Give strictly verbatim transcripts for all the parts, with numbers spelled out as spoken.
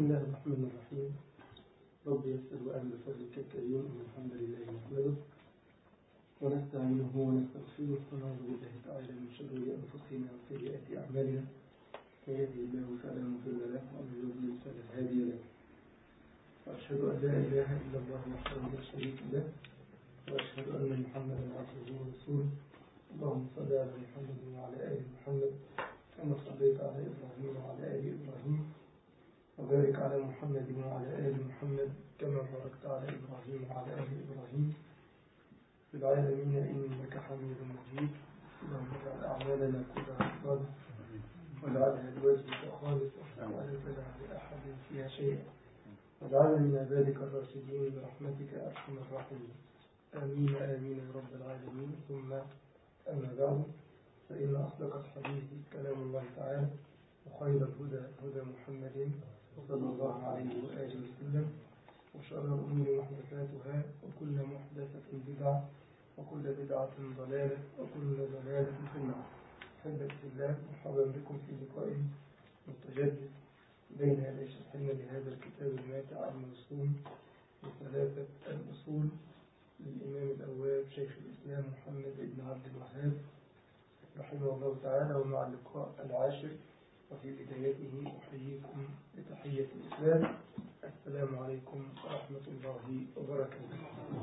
الله الرحمن الرحيم. رب يسر وأهل فضلك الكريم إن الحمد لله نحمده ونستعينه ونستغفره ونعوذ بالله تعالى من شرور أنفسنا وسيئات أعمالنا، من يهده الله فلا مضل له ومن يضلل فلا هادي له، وأشهد أن لا إله إلا الله وحده لا شريك له، وأشهد أن محمدا عبده ورسوله. اللهم صل على محمد وعلى آل محمد كما صليت على إبراهيم وعلى آل إبراهيم، وبارك على محمد وعلى آل محمد كما باركت على إبراهيم وعلى آل إبراهيم في العالمين إنك حميد مجيد. اللهم اجعل أعمالنا كلها صالحة واجعلها لوجهك خالصة ولا تجعل لأحد فيها شيئا، واجعلنا من عبادك الراشدين برحمتك أرحم الراحمين. آمين آمين يا رب العالمين. ثم أما بعد، فإن أصدق الحديث كلام الله تعالى، وخير الهدى هدى محمد صلى الله عليه وآله وسلم، وشر الأمور محدثاتها، وكل محدثة بدعة، وكل بدعة ضلالة، وكل ضلالة في النار. أحبتي في الله، مرحبا بكم في لقاء متجدد بين يدي شرحنا لهذا الكتاب الماتع الموسوم بثلاثة الأصول للإمام الأواب شيخ الإسلام محمد بن عبد الوهاب رحمه الله تعالى. ومع اللقاء العاشر، وفي بدايته أحييكم بتحية الإسلام: السلام عليكم ورحمة الله وبركاته.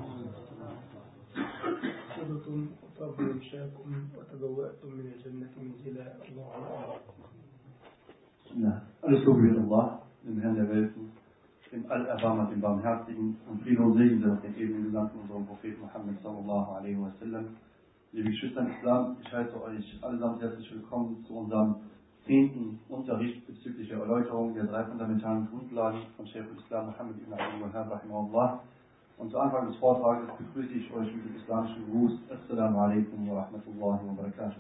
طبتم وطاب ممشاكم وتبوأتم من الجنة منزلا. الله أكبر. Ja, alles Lob wird Allah, dem Herrn der Welten, dem Allerbarmer, dem Barmherzigen, und Friede und Segen sind auf den ewigen Gesandten unserem Propheten Muhammad sallallahu alaihi wa sallam. Liebe Geschwister im Islam, ich heiße euch allesamt herzlich willkommen zu unserem zehnten Unterricht bezüglich der Erläuterung der drei fundamentalen Grundlagen von Shaykh al-Islam Muhammad ibn Abdul Wahhab rahimahullah. Und zu Anfang des Vortrages begrüße ich euch mit dem islamischen Gruß: Assalamu alaikum wa rahmatullahi wa barakatuh.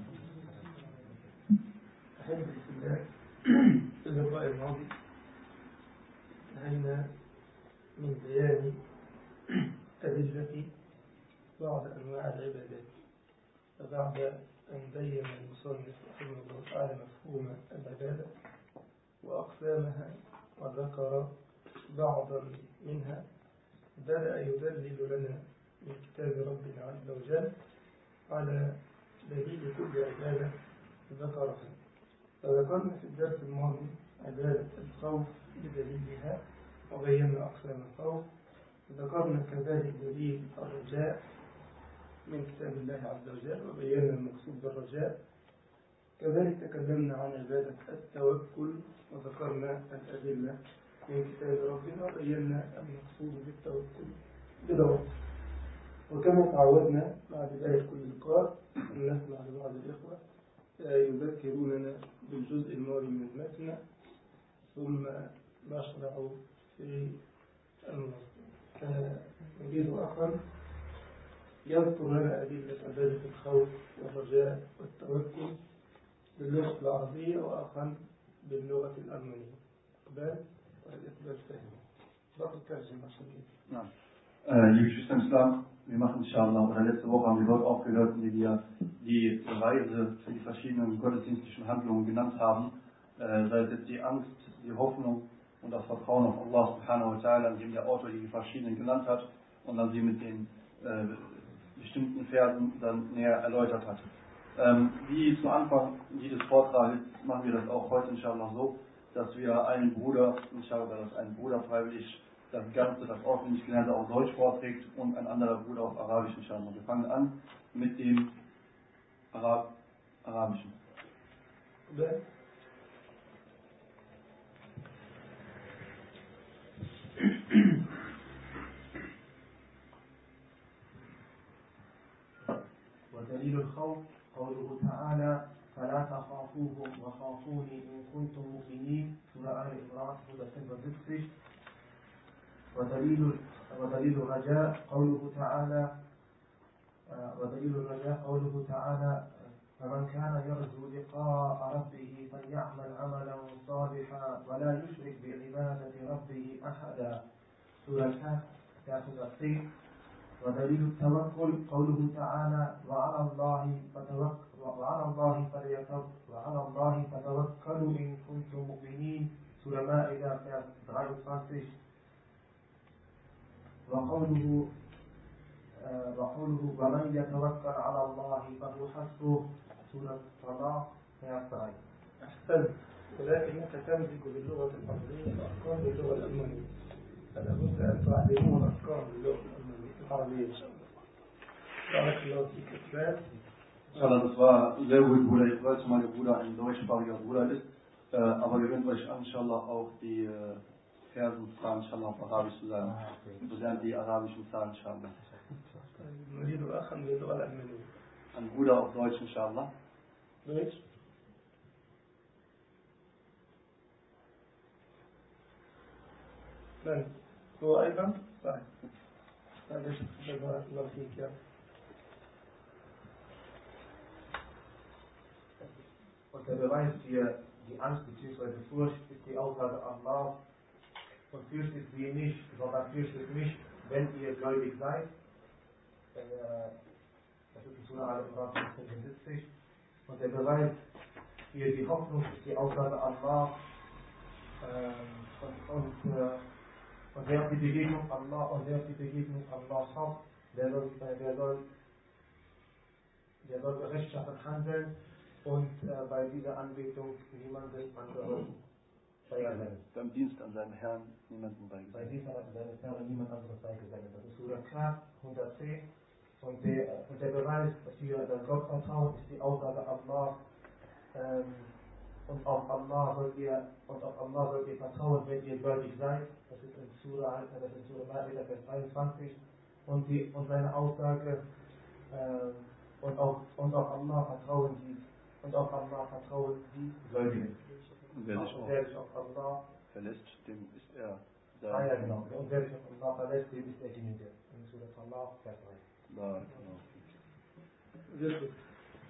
في اللقاء الماضي انتهينا من بيان أدلة بعض أنواع العبادات، فبعد أن بين المصنف رحمه الله تعالى مفهوم العبادة وأقسامها وذكر بعضا منها، بدأ يدلل لنا من كتاب ربنا عز وجل على دليل كل عبادة ذكرها. فذكرنا في الدرس الماضي عبادة الخوف بدليلها وبينا أقسام الخوف، وذكرنا كذلك دليل الرجاء من كتاب الله عز وجل وبينا المقصود بالرجاء. كذلك تكلمنا عن عبادة التوكل وذكرنا الأدلة من كتاب ربنا وبينا المقصود بالتوكل بدور. وكما تعودنا مع بداية كل لقاء أن نسمع لبعض الإخوة يذكروننا بالجزء الماضي من المتن، ثم نشرع في النص. نريد أخا يذكر لنا أدلة عبادة الخوف والرجاء والتوكل باللغة العربية، وأخا باللغة الألمانية. إقبال والإقبال فهم باقي الترجمة عشان كده. نعم. Äh, liebe Geschwister im Islam, wir machen inshallah, oder letzte Woche haben wir dort aufgehört, in der wir die Beweise für die verschiedenen gottesdienstlichen Handlungen genannt haben, äh, sei es jetzt die Angst, die Hoffnung und das Vertrauen auf Allah subhanahu wa ta'ala, an dem der Autor die verschiedenen genannt hat und dann sie mit den äh, bestimmten Versen dann näher erläutert hat. Ähm, wie zu Anfang jedes Vortrages machen wir das auch heute inshallah so, dass wir einen Bruder, inshallah, dass ein Bruder freiwillig das Ganze, das auswendig Gelernte auf Deutsch vorträgt und ein anderer Bruder auf Arabisch inshallah. Wir fangen an mit dem Arab Arabischen. Ja. ودليل الخوف قوله تعالى: فلا تخافوهم وخافوني إن كنتم مؤمنين، سورة آل عمران سورة ستة. ودليل ودليل الرجاء قوله تعالى ودليل الرجاء قوله تعالى: فمن كان يرجو لقاء ربه فليعمل عملا صالحا ولا يشرك بعبادة ربه أحدا، سورة ثلاثة. ودليل التوكل قوله تعالى: وعلى الله فتوكل وعلى الله وعلى الله فتوكلوا إن كنتم مؤمنين، سورة مائدة ثلاثة قوله ومن يتوكل على الله فهو حسبه سورة الطلاق آية ثلاثة. أحسنت، ولكنك تمزج باللغة العربية الأفكار باللغة الألمانية، فلا بد أن تعلمون الأفكار باللغة العربية إن شاء الله. بارك الله فيك كتاب. Das war sehr gut, Bruder. Ich weiß, mein Bruder ein deutschsprachiger Bruder ist, äh, aber ihr könnt euch inshallah auch die äh, Versen fragen, inshallah auf Arabisch zu sagen. Wir lernen die arabischen Zahlen, inshallah. نريد أخا باللغة الألمانية. Ein Bruder auf Deutsch, inshallah. Deutsch. من هو أيضا صحيح. بارك الله فيك يا. Und der Beweis für die Angst bzw. Furcht ist die Aussage Allahs: und fürchtet sie nicht, sondern fürchtet mich, wenn ihr gläubig seid. Das ist in Surah Al-Imran fünfundsiebzig. Und der Beweis für die Hoffnung ist die Aussage Allahs. Und, und, und wer auf die Begegnung Allah und wer auf die Begegnung Allah hofft, der soll, der soll, der soll rechtschaffen handeln und äh, bei dieser Anbetung niemanden anderen beigesellen. Beim Dienst an seinem Herrn niemanden beigesellen. Bei Dienst an seinem Herrn niemand anderes beigesellen. Das ist Surah Kahf hundertzehn. Und der, und der Beweis für das Gottvertrauen ist die Aussage Allah. Ähm, und auf Allah sollt ihr und auf Allah sollt ihr vertrauen, wenn ihr gläubig seid. Das ist in Surah, das ist Surah Ma'idah, Vers dreiundzwanzig. Und die und seine Aussage ähm, und auf und auf Allah vertrauen die und auf Allah vertrauen die Gläubigen. Und wer sich und wer sich auf Allah verlässt, dem ist er da. Ah ja, genau. Und wer sich auf Allah verlässt, dem ist er Genüge. In Surah Allah, Vers drei. Da, genau. Sehr gut.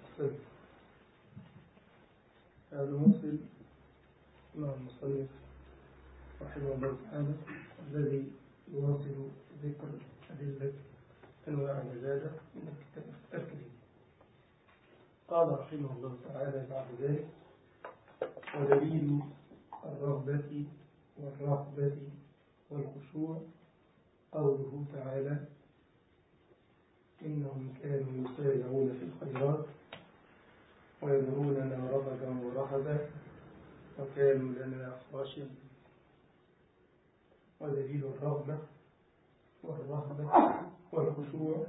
الموصل مع المصنف رحمه الله تعالى الذي يواصل ذكر أدلة أنواع العبادة من الكتاب الكريم. قال رحمه الله تعالى بعد ذلك: ودليل الرغبة والرهبة والخشوع قوله تعالى: إنهم كانوا يسارعون في الخيرات ويدعوننا رغبا ورهبا وكانوا لنا خاشعين. ودليل الرغبة والرهبة والخشوع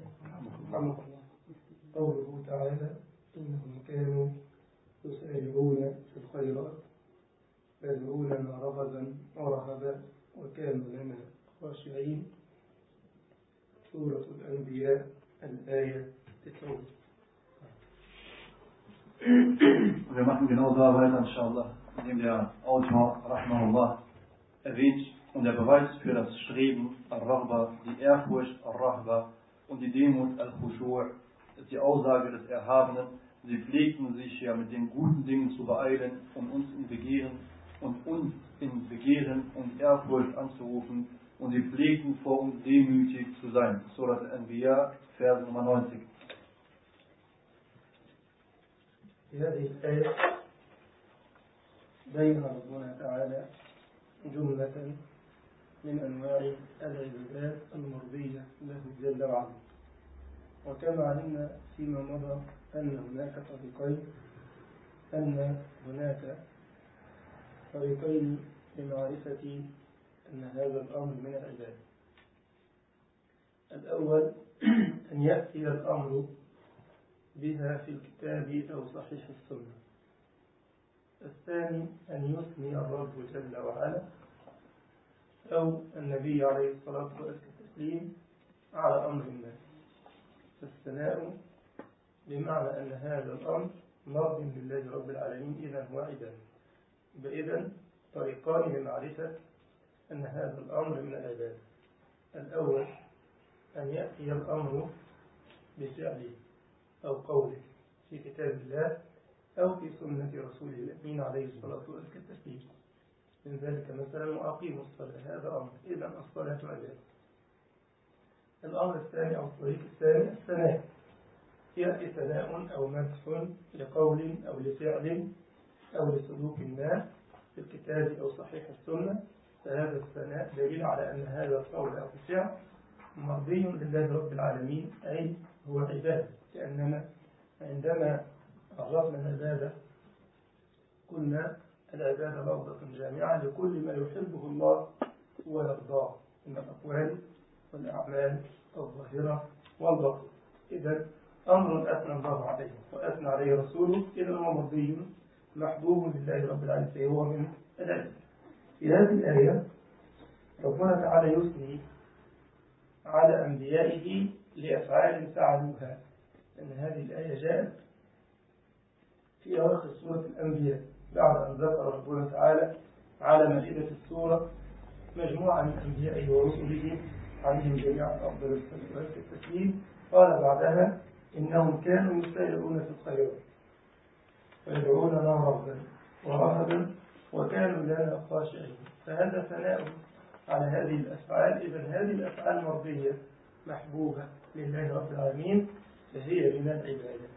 قوله تعالى: إنهم كانوا يسارعون في الخيرات ويدعوننا رغبا ورهبا وكانوا لنا خاشعين. سورة الأنبياء الآية تسعون. Wir machen genau so weiter, inshallah, indem der Autor, rahmahullah, erwähnt und der Beweis für das Streben, al-Raghba, die Ehrfurcht, al-Rahba und die Demut, al-Khushu' ist die Aussage des Erhabenen. Sie pflegten sich ja mit den guten Dingen zu beeilen, um uns in Begehren und uns in Begehren und Ehrfurcht anzurufen, und sie pflegten vor uns demütig zu sein. Surat al-Anbiya, Vers Nummer neunzig. في هذه الآية بين ربنا تعالى جملة من أنواع العبادات المرضية له جل وعلا. وكما علمنا فيما مضى أن هناك طريقين أن هناك طريقين لمعرفة أن هذا الأمر من العبادة. الأول أن يأتي الأمر بها في الكتاب أو صحيح السنة. الثاني أن يثني الرب جل وعلا أو النبي عليه الصلاة والتسليم على أمر ما. فالثناء بمعنى أن هذا الأمر مرض لله رب العالمين، إذن هو عبادة. إذن طريقان لمعرفة أن هذا الأمر من العبادة: الأول أن يأتي الأمر بفعله أو قوله في كتاب الله أو في سنة رسول الأمين عليه الصلاة والتسليم. من ذلك مثلا: وأقيموا الصلاة، هذا أمر، إذن الصلاة عبادة. الأمر الثاني أو الطريق الثاني الثناء، يأتي ثناء أو مدح لقول أو لفعل أو لسلوك ما في الكتاب أو صحيح السنة، فهذا الثناء دليل على أن هذا القول أو الفعل مرضي لله رب العالمين، أي هو عبادة، لأننا عندما عرفنا العبادة قلنا العبادة لفظة جامعة لكل ما يحبه الله ويرضاه من الأقوال والأعمال الظاهرة والباطنة. إذا أمر أثنى الله عليه وأثنى عليه رسوله، إذا هو مرضي محبوب لله رب العالمين، فهو من العبادة. في هذه الآية ربنا تعالى يثني على أنبيائه لأفعال فعلوها، لأن هذه الآية جاءت في أواخر سورة الأنبياء بعد أن ذكر ربنا تعالى على مائدة السورة مجموعة من أنبيائه ورسله عليهم جميعا أفضل الصلاة والتسليم. قال بعدها إنهم كانوا يسارعون في الخيرات ويدعوننا رغبا ورهبا وكانوا لنا خاشعين. فهذا ثناء على هذه الأفعال. إذا هذه الأفعال مرضية محبوبة لله رب العالمين، فهي من العبادة.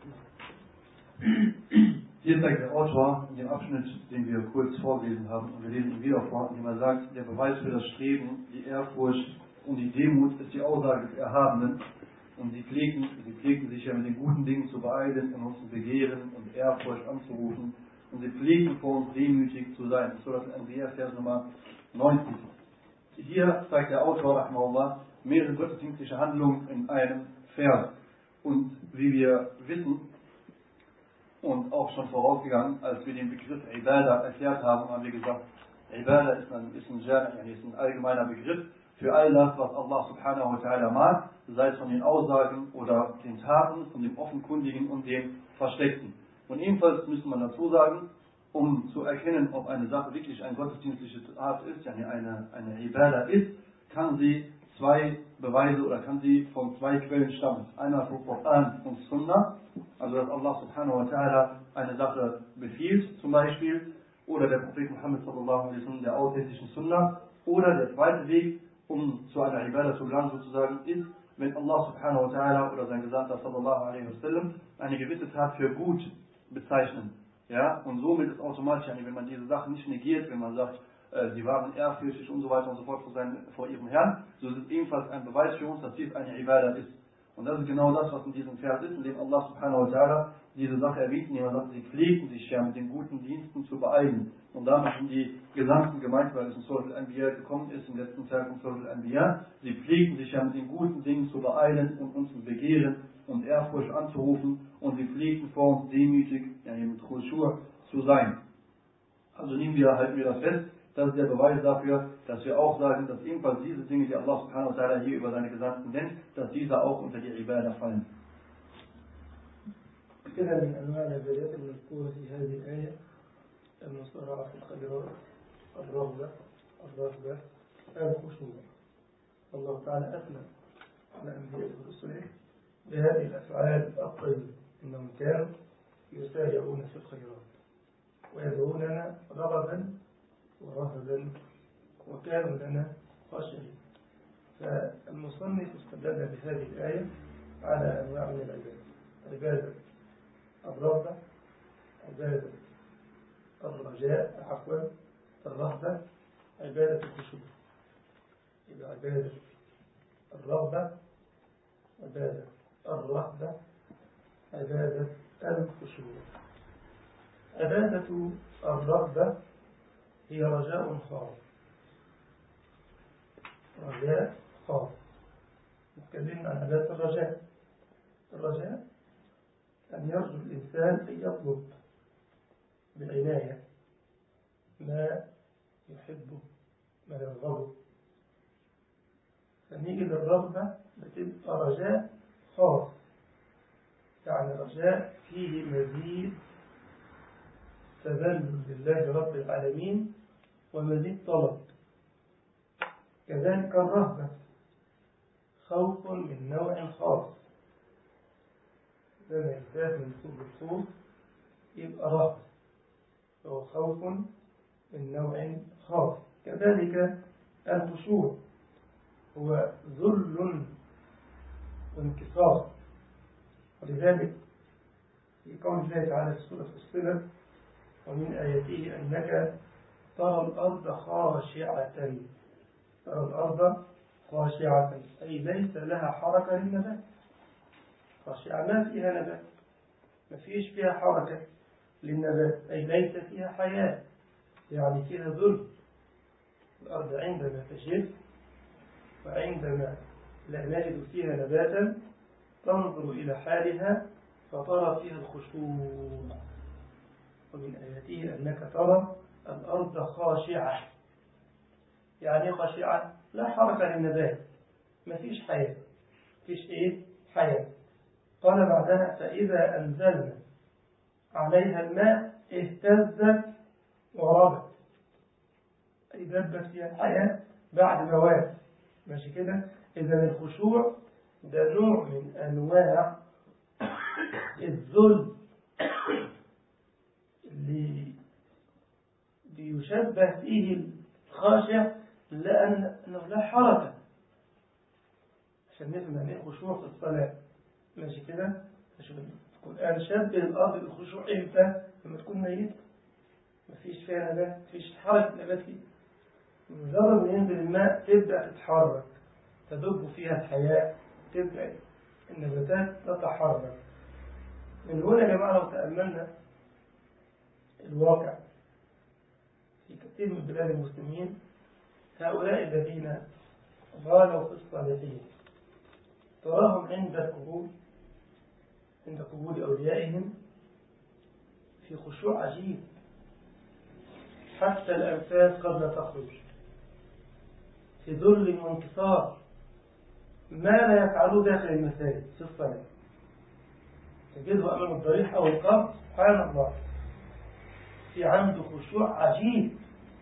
Hier zeigt der Autor in dem Abschnitt, den wir kurz vorgelesen haben, und wir lesen ihn wieder vor, indem er sagt, der Beweis für das Streben, die Ehrfurcht und die Demut ist die Aussage des Erhabenen. Und sie pflegten, sie pflegten sich ja mit den guten Dingen zu beeilen, in uns zu begehren und Ehrfurcht anzurufen. Und sie pflegten vor uns demütig zu sein. So das Anbiya, Vers Nummer neunzig. Hier zeigt der Autor, Rahmanullah, mehrere gottesdienstliche Handlungen in einem Vers. Und wie wir wissen, und auch schon vorausgegangen, als wir den Begriff Ibadah erklärt haben, haben wir gesagt, Ibadah ist ein, ist ein, ist ein allgemeiner Begriff für all das, was Allah subhanahu wa ta'ala mag, sei es von den Aussagen oder den Taten, von dem Offenkundigen und dem Versteckten. Und ebenfalls müsste man dazu sagen, um zu erkennen, ob eine Sache wirklich ein gottesdienstliche Tat ist, yani eine, eine Ibadah ist, kann sie zwei Beweise oder kann sie von zwei Quellen stammen. Einmal vom Koran und Sunnah, also dass Allah subhanahu wa ta'ala eine Sache befiehlt, zum Beispiel, oder der Prophet Muhammad sallallahu alaihi wasallam der authentischen Sunnah, oder der zweite Weg, um zu einer Ibadah zu gelangen sozusagen, ist, wenn Allah subhanahu wa ta'ala oder sein Gesandter sallallahu alaihi wasallam eine gewisse Tat für gut bezeichnen. Ja, und somit ist automatisch, wenn man diese Sachen nicht negiert, wenn man sagt, äh, sie waren ehrfürchtig und so weiter und so fort vor, seinen, vor ihrem Herrn, so ist es ebenfalls ein Beweis für uns, dass dies eine Ibadah ist. Und das ist genau das, was in diesem Vers ist, in dem Allah subhanahu wa ta'ala diese Sache erwähnt, indem er sagt, sie pflegten sich ja mit den guten Diensten zu beeilen. Und damit sind die Gesandten gemeint, weil es in Surah Al-Anbiya gekommen ist, im letzten Teil von Surah Al-Anbiya. Sie pflegten sich ja mit den guten Dingen zu beeilen und uns zu begehren und Ehrfurcht anzurufen. Und sie pflegten vor uns demütig, ja, mit Khushu' zu sein. Also nehmen wir, halten wir das fest. Das ist der Beweis dafür, dass wir auch sagen, dass ebenfalls diese Dinge, die Allah subhanahu wa ta'ala hier über seine Gesandten nennt, dass diese auch unter die Ibadah fallen. كذا من أنواع العبادات المذكورة في هذه الآية المصارعة في الخيرات، الرغبة، الرهبة، الخشوع. الله تعالى أثنى على أنبيائه ورسله بهذه الأفعال الطيبة، إنهم كانوا يسارعون في الخيرات ويدعوننا رغبا ورهبا وكانوا لنا خاشعين. فالمصنف استدل بهذه الآية على أنواع من العبادة: عبادة الرغبة، عبادة الرجاء، عفوا الرهبة، عبادة الخشوع. إذا عبادة الرغبة، عبادة الرهبة، عبادة الخشوع. عبادة الرغبة هي رجاء خاص، رجاء خاص. نتكلم عن عبادة الرجاء. الرجاء أن يرجو الإنسان أن يطلب بالعناية ما يحبه ما يرغبه. فنيجي للرغبة بتبقى رجاء خاص، يعني رجاء فيه مزيد تذلل لله رب العالمين ومزيد طلب. كذلك الرهبة خوف من نوع خاص، لما يزداد من طول الخوف يبقى رهبة، فهو خوف من نوع خاص. كذلك الخشوع هو ذل وانكسار. ولذلك في قول الله تعالى في سورة فصلت: ومن آياته أنك ترى الأرض خاشعة، ترى الأرض خاشعة أي ليس لها حركة للنبات. خاشعة ما فيها نبات، ما فيش فيها حركة للنبات، أي ليس فيها حياة، يعني فيها ذل. الأرض عندما تجف وعندما لا نجد فيها نباتا تنظر إلى حالها فترى فيها الخشوع. ومن آياته أنك ترى الأرض خاشعة. يعني خاشعة لا حركة للنبات، ما فيش حياة، فيش إيه؟ حياة. قال بعدها فإذا أنزلنا عليها الماء اهتزت وربت، أي دبت فيها الحياة بعد مواد. ماشي كده؟ إذا الخشوع ده نوع من أنواع الذل اللي بيشبه فيه الخاشع، لأنه لا حركة، عشان نفهم يعني ايه خشوع في الصلاة. ماشي كده؟ القرآن شبه الأرض بالخشوع إمتى؟ لما تكون ميتة، مفيش فيها نبات، مفيش حركة نبات فيها. مجرد ما ينزل الماء تبدأ تتحرك، تدب فيها الحياة، تبدأ النباتات تتحرك. من هنا يا جماعة لو تأملنا الواقع في كثير من بلاد المسلمين، هؤلاء الذين غالوا في الصالحين تراهم عند القبور، عند قبور أوليائهم في خشوع عجيب، حتى الأنفاس قد لا تخرج، في ذل وانكسار، ما لا يفعلوه داخل المساجد في الصلاة. تجده أمام الضريح أو القبر سبحان الله في عنده خشوع عجيب،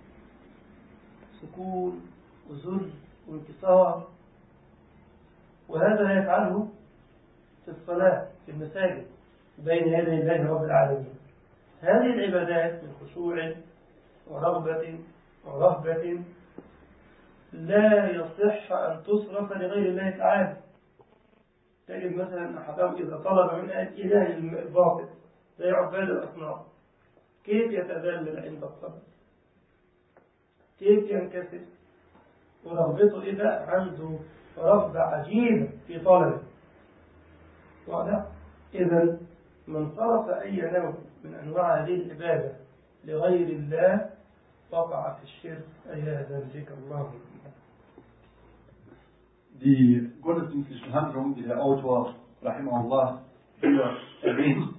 سكون وذل وانكسار، وهذا لا يفعله في الصلاة في المساجد بين يدي الله رب العالمين. هذه العبادات من خشوع ورغبة ورهبة لا يصح أن تصرف لغير الله تعالى. تجد مثلا أحدهم إذا طلب من إله الباطل زي عباد الأصنام، كيف يتذلل عند الطلب، كيف ينكسر، ورغبته إذا عنده رغبة عجيبة في طلبه. واضح؟ إذا من صرف أي نوع من أنواع هذه العبادة لغير الله وقع في الشرك عياذا بك اللهم. Die gottesdienstlichen Handlungen, die der Autor Rahimahullah hier erwähnt,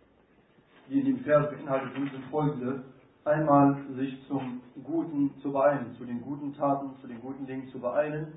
die in dem Vers beinhaltet sind, sind folgende. Einmal sich zum Guten zu beeilen, zu den guten Taten, zu den guten Dingen zu beeilen,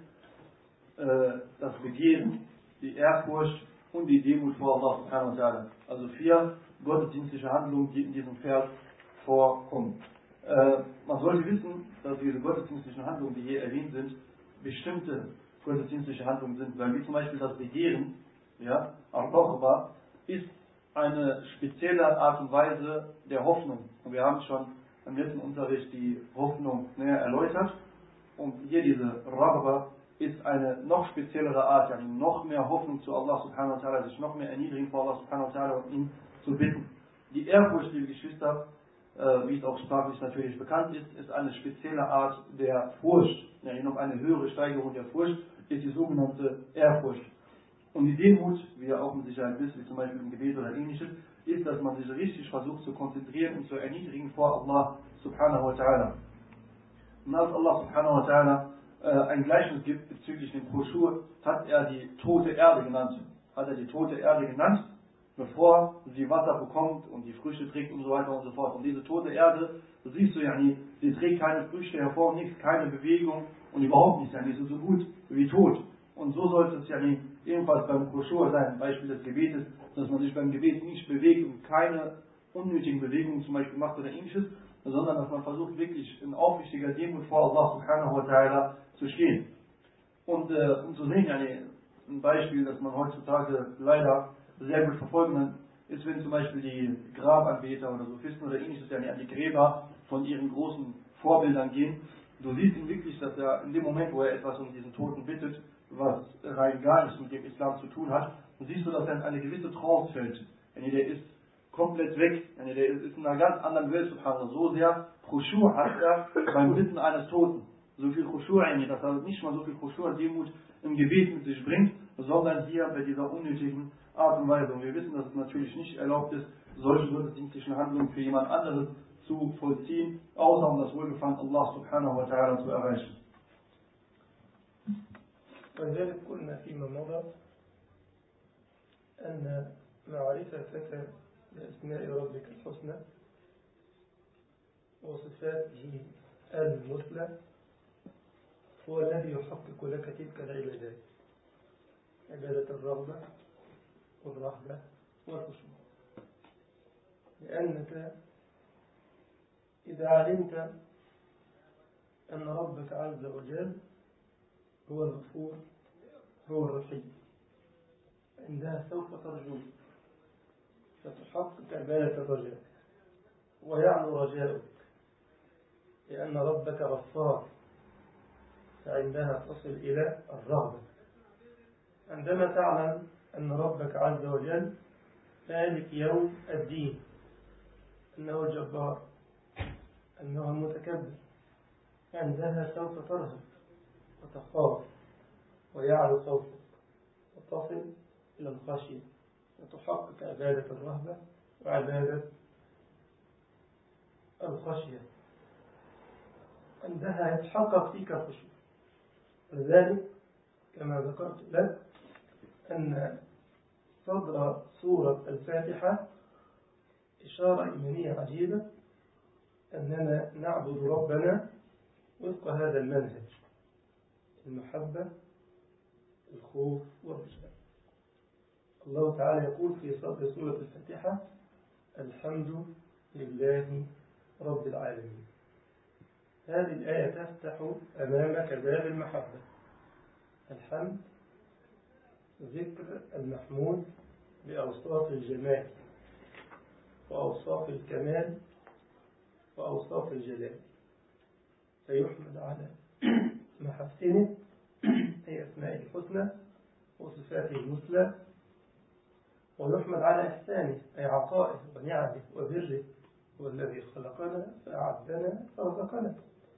äh, das Begehren, die Ehrfurcht und die Demut vor Allah subhanahu wa ta'ala. Also vier gottesdienstliche Handlungen, die in diesem Vers vorkommen. Äh, man sollte wissen, dass diese gottesdienstlichen Handlungen, die hier erwähnt sind, bestimmte gottesdienstliche Handlungen sind, weil wie zum Beispiel das Begehren, ja, Ar-Raghba, ist eine spezielle Art und Weise der Hoffnung. Und wir haben schon im letzten Unterricht die Hoffnung näher erläutert. Und hier diese Raghba ist eine noch speziellere Art, yani noch mehr Hoffnung zu Allah subhanahu wa ta'ala, sich noch mehr erniedrigen vor Allah subhanahu wa ta'ala und ihn zu bitten. Die Ehrfurcht, liebe Geschwister, äh, wie es auch sprachlich natürlich bekannt ist, ist eine spezielle Art der Furcht. Ja, noch eine höhere Steigerung der Furcht ist die sogenannte Ehrfurcht. Und die Demut, wie ihr auch mit Sicherheit wisst, wie zum Beispiel im Gebet oder ähnliches, ist, dass man sich richtig versucht zu konzentrieren und zu erniedrigen vor Allah subhanahu wa ta'ala. Und als Allah subhanahu wa ta'ala äh, ein Gleichnis gibt bezüglich dem Khushur, hat er die tote Erde genannt. Hat er die tote Erde genannt, bevor sie Wasser bekommt und die Früchte trägt und so weiter und so fort. Und diese tote Erde, das siehst du ja nie, sie trägt keine Früchte hervor, nichts, keine Bewegung und überhaupt nichts, ja nicht so, so gut wie tot. Und so sollte es ja nie ebenfalls beim Khushur sein, Beispiel des Gebetes, dass man sich beim Gebet nicht bewegt und keine unnötigen Bewegungen zum Beispiel macht oder ähnliches, sondern dass man versucht wirklich in aufrichtiger Demut vor Allah subhanahu wa ta'ala zu stehen. Und äh, um zu sehen, ja, ein Beispiel, das man heutzutage leider sehr gut verfolgen kann, ist, wenn zum Beispiel die Grabanbeter oder Sophisten oder ähnliches ja an die Gräber von ihren großen Vorbildern gehen. Du siehst ihn wirklich, dass er in dem Moment, wo er etwas um diesen Toten bittet, was rein gar nichts mit dem Islam zu tun hat, dann siehst du, dass er in eine gewisse Trance fällt. Denn der ist komplett weg, denn der ist in einer ganz anderen Welt, subhanallah. So sehr Khushu' hat er beim Bitten eines Toten. so viel Khushu' in ihr, dass er nicht mal so viel Khushu' Demut im Gebet mit sich bringt, sondern hier bei dieser unnötigen Art und Weise. Und wir wissen, dass es natürlich nicht erlaubt ist, solche gottesdienstlichen Handlungen für jemand anderes zu vollziehen, außer um das Wohlgefallen Allah subhanahu wa ta'ala zu erreichen. ولذلك قلنا فيما مضى أن معرفتك بأسماء ربك الحسنى وصفاته المثلى هو الذي يحقق لك تلك العبادات، عبادة الرغبة والرهبة والخشوع. لأنك إذا علمت أن ربك عز وجل هو الغفور هو الرحيم، عندها سوف ترجو فتحقق عبادة الرجاء ويعلو رجاؤك، لأن ربك غفار، فعندها تصل إلى الرغبة. عندما تعلم أن ربك عز وجل مالك يوم الدين، أنه الجبار، أنه المتكبر، عندها سوف ترهب وتخاف ويعلو خوفك وتصل إلى الخشية وتحقق عبادة الرهبة وعبادة الخشية. عندها يتحقق فيك الخشوع. لذلك كما ذكرت لك أن صدر سورة الفاتحة إشارة إيمانية عجيبة، أننا نعبد ربنا وفق هذا المنهج: المحبة، الخوف والرجاء. الله تعالى يقول في صدر سورة الفاتحة: الحمد لله رب العالمين. هذه الآية تفتح أمامك باب المحبة. الحمد ذكر المحمود بأوصاف الجمال وأوصاف الكمال وأوصاف الجلال، فيحمد على محسنه أي أسماء الحسنى وصفاته المثلى، ويحمد على إحسانه أي عطائه ونعمه وبره، هو الذي خلقنا فأعدنا فرزقنا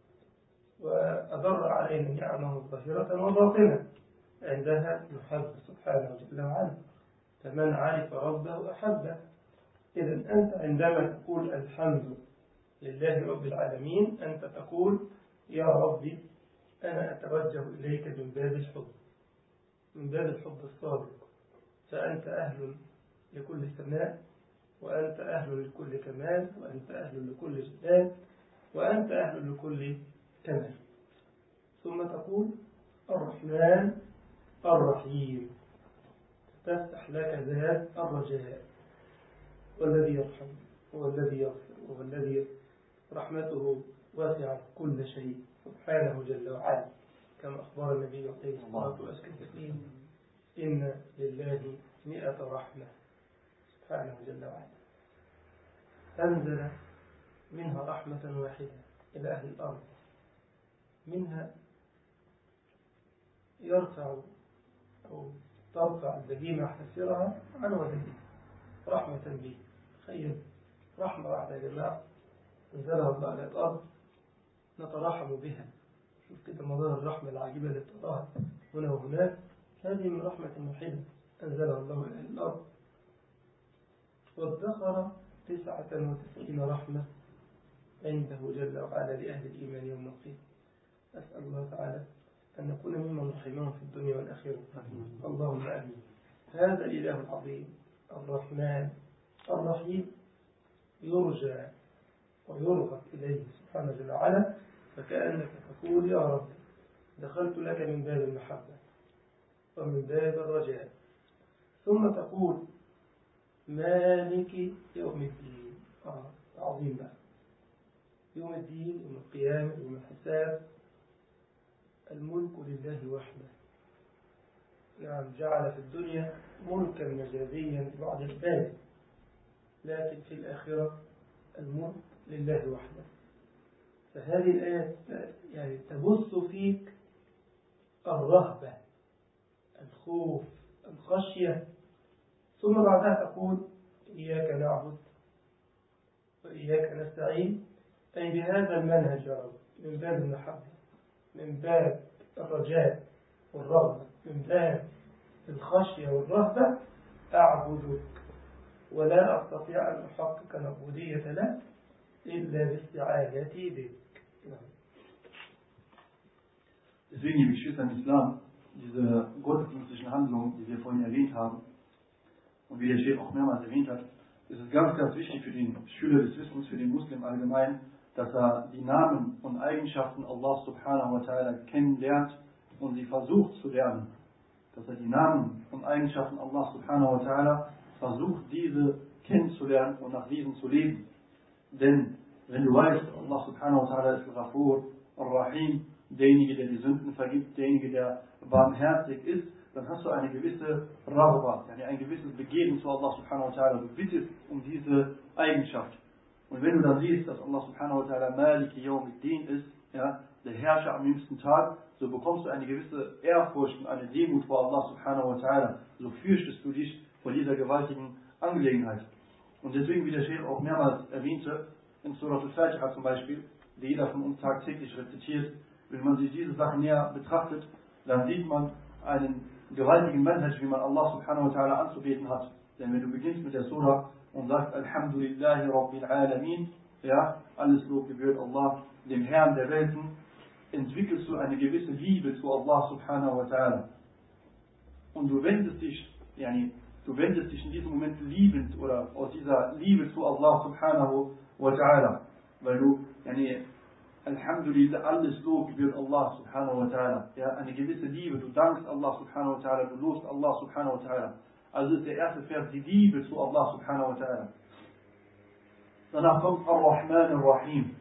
وأضر علينا نعمه ظاهرة وباطنة، عندها يحب سبحانه جل وعلا، فمن عرف ربه أحبه. إذن أنت عندما تقول الحمد لله رب العالمين أنت تقول: يا ربي أنا أتوجه إليك من باب الحب، من باب الحب الصادق، فأنت أهل لكل ثناء، وأنت أهل لكل كمال، وأنت أهل لكل جلال، وأنت أهل لكل كمال. ثم تقول: الرحمن الرحيم، تفتح لك باب الرجاء، والذي يرحم هو الذي يغفر، هو الذي رحمته واسعت كل شيء سبحانه جل وعلا، كما أخبر النبي عليه الصلاة والسلام: إن لله مئة رحمة سبحانه جل وعلا، أنزل منها رحمة واحدة إلى أهل الأرض، منها يرفع أو ترفع البهيمة حسيرها عن وزنها رحمة به. تخيل رحمة واحدة يا جماعة أنزلها الله إلى الأرض نترحم بها. شوف كده مظاهر الرحمة العجيبة اللي تراها هنا وهناك، هذه من رحمة واحدة أنزلها الله إلى الأرض. وادخر تسعة وتسعين رحمة عنده جل وعلا لأهل الإيمان يوم القيامة. أسأل الله تعالى أن نكون ممن رحمهم في الدنيا والآخرة، اللهم آمين. هذا الإله العظيم الرحمن الرحيم يرجى ويرغب إليه سبحانه جل وعلا، فكأنك تقول: يا رب دخلت لك من باب المحبة ومن باب الرجاء. ثم تقول: مالك يوم الدين. آه عظيم بقى، يوم الدين، يوم القيامة، يوم الحساب، الملك لله وحده. نعم، جعل في الدنيا ملكا مجازيا لبعض العباد، لكن في الآخرة الملك لله وحده. فهذه الآية يعني تبث فيك الرهبة، الخوف، الخشية. ثم بعدها تقول: إياك نعبد وإياك نستعين، أي بهذا المنهج يا رب من باب المحبة من باب الرجاء والرغبة، من باب الخشية والرهبة، أعبدك ولا أستطيع أن أحقق العبودية لك إلا باستعاذتي بك. Deswegen, liebe Geschwister im Islam, diese gottesdienstlichen Handlungen, die wir vorhin erwähnt haben, und wie der Sheikh auch mehrmals erwähnt hat, ist es ganz, ganz wichtig für den Schüler des Wissens, für den Muslim allgemein, dass er die Namen und Eigenschaften Allah subhanahu wa ta'ala kennenlernt und sie versucht zu lernen. Dass er die Namen und Eigenschaften Allah subhanahu wa ta'ala versucht, diese kennenzulernen und nach diesen zu leben. Denn wenn du weißt, Allah subhanahu wa ta'ala ist Al-Ghafur, Ar-Rahim, derjenige, der die Sünden vergibt, derjenige, der barmherzig ist, dann hast du eine gewisse Raghba, ein gewisses Begehren zu Allah subhanahu wa ta'ala. Du bittest um diese Eigenschaft. Und wenn du dann siehst, dass Allah subhanahu wa ta'ala Maliki Yawmiddin ist, ja, der Herrscher am jüngsten Tag, so bekommst du eine gewisse Ehrfurcht und eine Demut vor Allah subhanahu wa ta'ala. So fürchtest du dich vor dieser gewaltigen Angelegenheit. Und deswegen, wie der Sheikh auch mehrmals erwähnte, in Surat al-Fatiha zum Beispiel, die jeder von uns tagtäglich rezitiert, wenn man sich diese Sachen näher betrachtet, dann sieht man einen gewaltigen Manhaj, wie man Allah subhanahu wa ta'ala anzubeten hat. Denn wenn du beginnst mit der Surah und sagst, Alhamdulillahi Rabbil Alamin, ja, alles Lob gebührt Allah, dem Herrn der Welten, entwickelst du eine gewisse Liebe zu Allah subhanahu wa ta'ala. Und du wendest dich, yani, du wendest dich in diesem Moment liebend oder aus dieser Liebe zu Allah subhanahu wa ta'ala, weil du, yani, Alhamdulillah, alles Lob gebührt Allah subhanahu wa ta'ala. Ja, eine gewisse Liebe, du dankst Allah subhanahu wa ta'ala, du lobst Allah subhanahu wa ta'ala. Also ist der erste Vers die Liebe zu Allah subhanahu wa ta'ala. Danach kommt Ar-Rahman Ar-Rahim.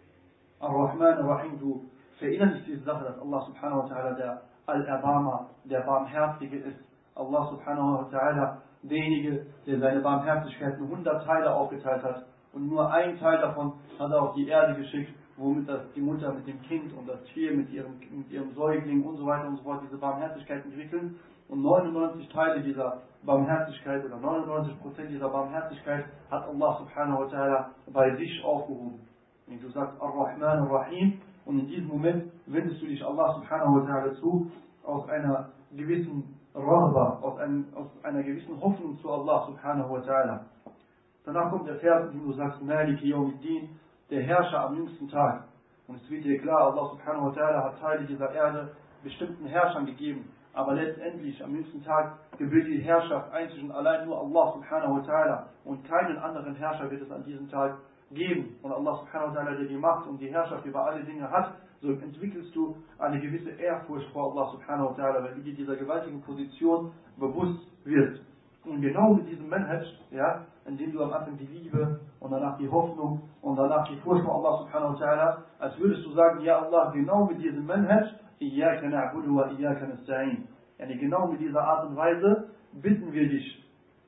Ar-Rahman Ar-Rahim, du verinnerlichst diese Sache, dass Allah subhanahu wa ta'ala der Al-Erbarmer, der Barmherzige ist. Allah subhanahu wa ta'ala, derjenige, der seine Barmherzigkeit in hundert Teile aufgeteilt hat. Und nur ein Teil davon hat er auf die Erde geschickt, womit das die Mutter mit dem Kind und das Tier mit ihrem, mit ihrem Säugling und so weiter und so fort diese Barmherzigkeit entwickeln. Und neunundneunzig Teile dieser Barmherzigkeit oder neunundneunzig Prozent dieser Barmherzigkeit hat Allah subhanahu wa ta'ala bei sich aufgehoben. Wenn du sagst Ar-Rahman Ar-Rahim und in diesem Moment wendest du dich Allah subhanahu wa ta'ala zu aus einer gewissen Rahba, aus, einem, aus einer gewissen Hoffnung zu Allah subhanahu wa ta'ala. Danach kommt der Vers, in dem du sagst Maliki Yawmiddin, der Herrscher am jüngsten Tag. Und es wird dir klar, Allah subhanahu wa ta'ala hat Teile dieser Erde bestimmten Herrschern gegeben. Aber letztendlich am jüngsten Tag gebührt die Herrschaft einzig und allein nur Allah subhanahu wa ta'ala. Und keinen anderen Herrscher wird es an diesem Tag geben. Und Allah subhanahu wa ta'ala, der die Macht und die Herrschaft über alle Dinge hat, so entwickelst du eine gewisse Ehrfurcht vor Allah subhanahu wa ta'ala, weil du dir dieser gewaltigen Position bewusst wirst. Und genau mit diesem Manhaj, ja, indem du am Anfang die Liebe und danach die Hoffnung und danach die Furcht vor Allah subhanahu wa ta'ala, als würdest du sagen, ja Allah, genau mit diesem Manhaj, Iyyaka na'budu wa iyyaka nasta'in. Yani genau mit dieser Art und Weise bitten wir dich.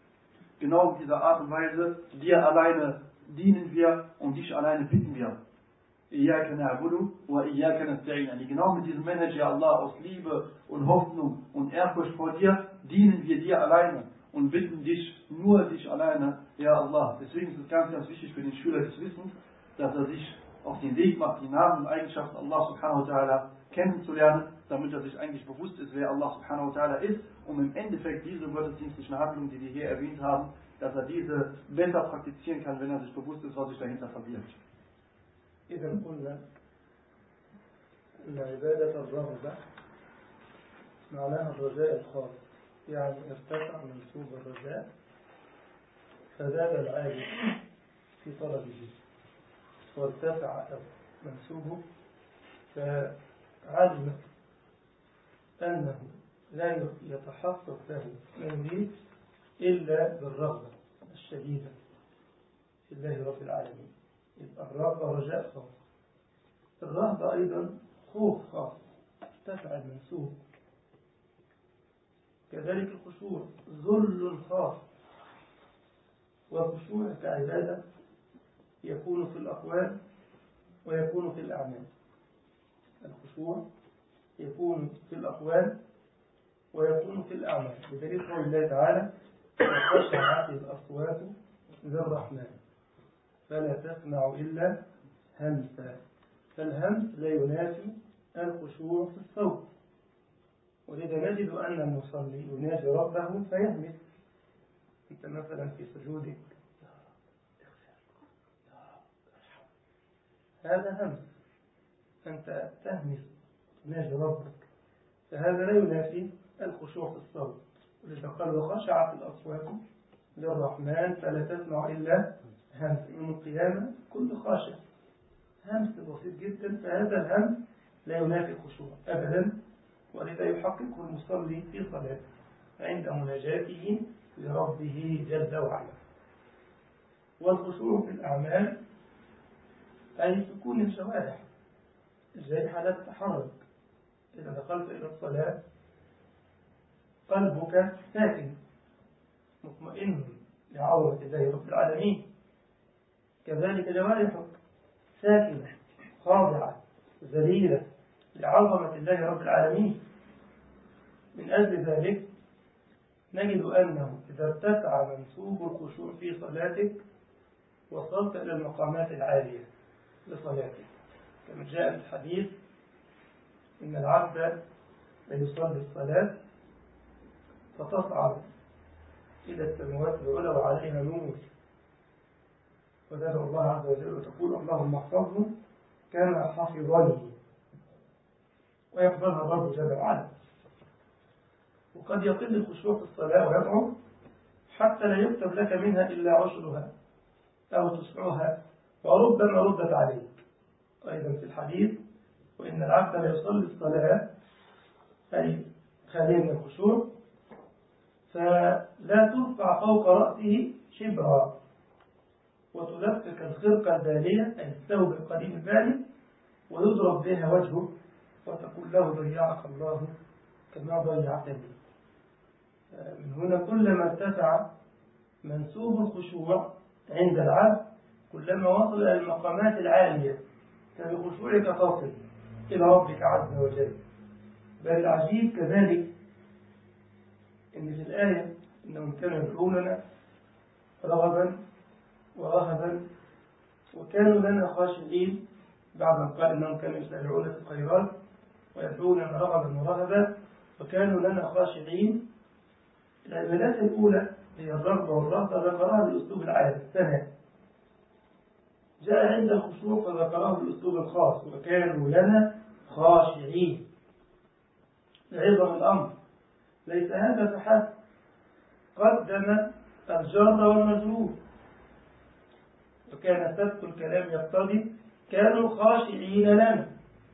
Genau mit dieser Art und Weise, dir alleine dienen wir und dich alleine bitten wir. Iyyaka na'budu wa iyyaka nasta'in. Yani genau mit diesem Manhaj, ja Allah, aus Liebe und Hoffnung und Ehrfurcht vor dir, dienen wir dir alleine und bitten dich, nur dich alleine, ja Allah. Deswegen ist es ganz, ganz wichtig für den Schüler des Wissens, dass er sich auf den Weg macht, die Namen und Eigenschaften Allah subhanahu wa ta'ala kennenzulernen, damit er sich eigentlich bewusst ist, wer Allah subhanahu wa ta'ala ist, um im Endeffekt diese gottesdienstlichen Handlungen, die wir hier erwähnt haben, dass er diese besser praktizieren kann, wenn er sich bewusst ist, was sich dahinter verbirgt. إذا قلنا أن عبادة الرغبة معناها الرجاء الخاص، يعني ارتفع منسوب الرجاء فزاد العابد في طلبه، وارتفع منسوبه فعلم أنه لا يتحقق له ما يريد إلا بالرغبة الشديدة في الله رب العالمين. يبقى الرغبة رجاء خاص، الرهبة أيضا خوف خاص، ارتفع المنسوب. كذلك الخشوع ذل خاص، والخشوع كعبادة يكون في الأقوال ويكون في الأعمال. الخشوع يكون في الأقوال ويكون في الأعمال، بدليل قول الله تعالى وخشعت الأصوات للرحمن فلا تسمع إلا همسا. فالهمس لا ينافي الخشوع في الصوت، ولذا نجد أن المصلي يناجي ربه فيهمس. أنت مثلا في سجودك هذا همس، أنت تهمس تناجي ربك، فهذا لا ينافي الخشوع في الصوت. ولذا قال وخشعت الأصوات للرحمن فلا تسمع إلا همس. يوم القيامة كل خاشع، همس بسيط جدا، فهذا الهمس لا ينافي الخشوع أبدا، ولذا يحققه المصلي في صلاته عند مناجاته لربه جل وعلا. والخشوع في الأعمال أي سكون الجوارح، الجارحة لا تتحرك. إذا دخلت إلى الصلاة قلبك ساكن مطمئن لعظمة الله رب العالمين، كذلك جوارحك ساكنة خاضعة ذليلة لعظمة الله رب العالمين. من أجل ذلك نجد أنه إذا ارتفع منسوب الخشوع في صلاتك وصلت إلى المقامات العالية لصلاتك، كما جاء في الحديث إن العبد ليصلي الصلاة فتصعد إلى السماوات العلى وعليها نور، وتدعو الله عز وجل وتقول اللهم احفظه كما حفظني، ويقبلها الرب جل وعلا. وقد يقل الخشوع في الصلاة ويضعف حتى لا يكتب لك منها إلا عشرها أو تسعها، وربما ردت عليك. أيضا في الحديث وإن العبد لا يصلي الصلاة أي خاليا من الخشوع فلا ترفع فوق رأسه شبرا، وتلفك الخرقة البالية أي الثوب القديم البالي ويضرب بها وجهه وتقول له ضيعك الله كما ضيعتني. من هنا كلما ارتفع منسوب الخشوع عند العبد كلما وصل إلى المقامات العالية، فبخشوعك تصل إلى ربك عز وجل. بل العجيب كذلك إن في الآية إنهم كانوا يدعوننا رغبا ورهبا وكانوا لنا خاشعين، بعد أن قال إنهم كانوا يسارعون في الخيرات ويدعوننا رغبا ورهبا وكانوا لنا خاشعين. العبادات الأولى هي الرغبة والرهبة ذكرها بالأسلوب العام الثاني، جاء عند الخشوع فذكرها بالأسلوب الخاص وكانوا لنا خاشعين لعظم الأمر. ليس هذا فحسب، قدم الجر والمجرور، وكان سبق الكلام يقتضي كانوا خاشعين لنا،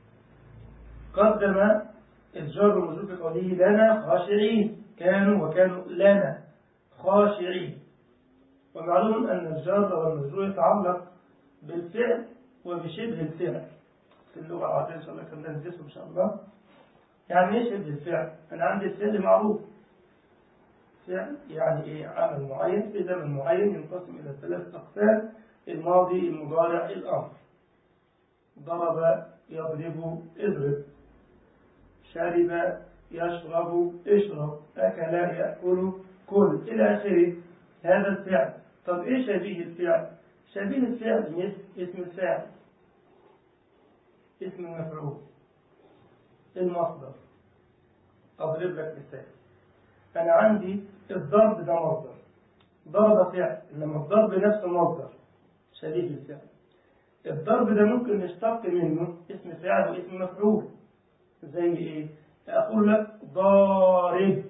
قدم الجر والمجرور في قوله لنا خاشعين، كانوا وكانوا لنا خاشعين. ومعلوم أن الجر والمجرور يتعلق بالفعل وبشبه الفعل في اللغة العربية، إن شاء الله كنا ندرسه إن شاء الله. يعني ايش شبه الفعل؟ أنا عندي الفعل معروف، فعل يعني إيه؟ عمل معين في زمن معين ينقسم إلى ثلاث أقسام: الماضي، المضارع، الأمر. ضرب يضرب اضرب، شرب يشرب اشرب، أكل يأكل كل، إلى آخره. هذا الفعل. طب إيه شبيه الفعل؟ شبيه الفعل اسم الفاعل، اسم المفعول، المصدر. أضرب لك مثال، أنا عندي الضرب ده مصدر، ضرب فعل، إنما الضرب نفسه مصدر شبيه الفعل. الضرب ده ممكن نشتق منه اسم فاعل واسم مفعول. زي إيه؟ أقول لك ضارب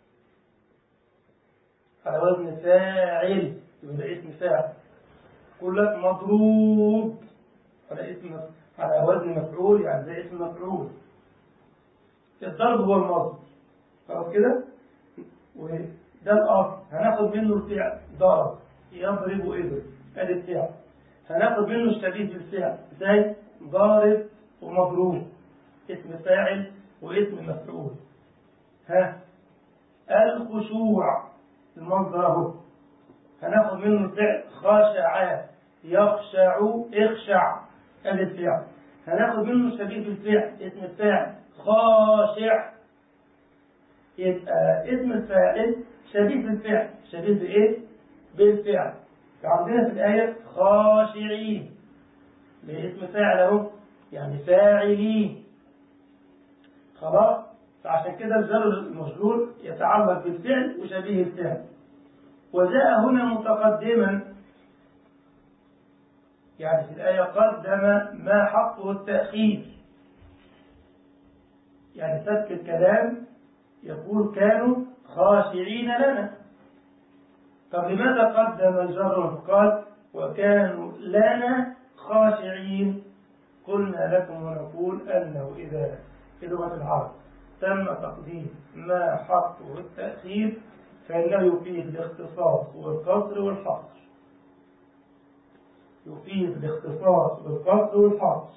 على وزن فاعل يبقى ده اسم فاعل. أقول لك مضروب على اسم على وزن مفعول يعني ده اسم مفعول. الضرب هو المصدر، خلاص كده؟ وده الأصل، هناخد منه الفعل ضرب يضرب اضرب، ادي الفعل. هناخد منه الشبيه بالفعل زي ضارب ومضروب، اسم فاعل واسم مفعول. ها الخشوع المصدر اهو، هناخد منه الفعل خاشع يخشع اخشع، ادي الفعل. هناخد منه الشبيه بالفعل اسم الفاعل خاشع، يبقى اسم الفاعل شبيه بالفعل. شبيه بايه؟ بالفعل. فعندنا في الآية خاشعين باسم فاعل اهو يعني فاعلين، خلاص. فعشان كده الجر المجرور يتعلق بالفعل وشبيه الفعل. وجاء هنا متقدما، يعني في الآية قدم ما حقه التأخير، يعني سبك الكلام يقول كانوا خاشعين لنا. طب لماذا قدم الجر؟ قال وكانوا لنا خاشعين. قلنا لكم ونقول أنه إذا في لغة العرب تم تقديم ما حقه التأخير فإنه يفيد الاختصاص والقصر والحصر، يفيد الاختصاص والقصر والحصر،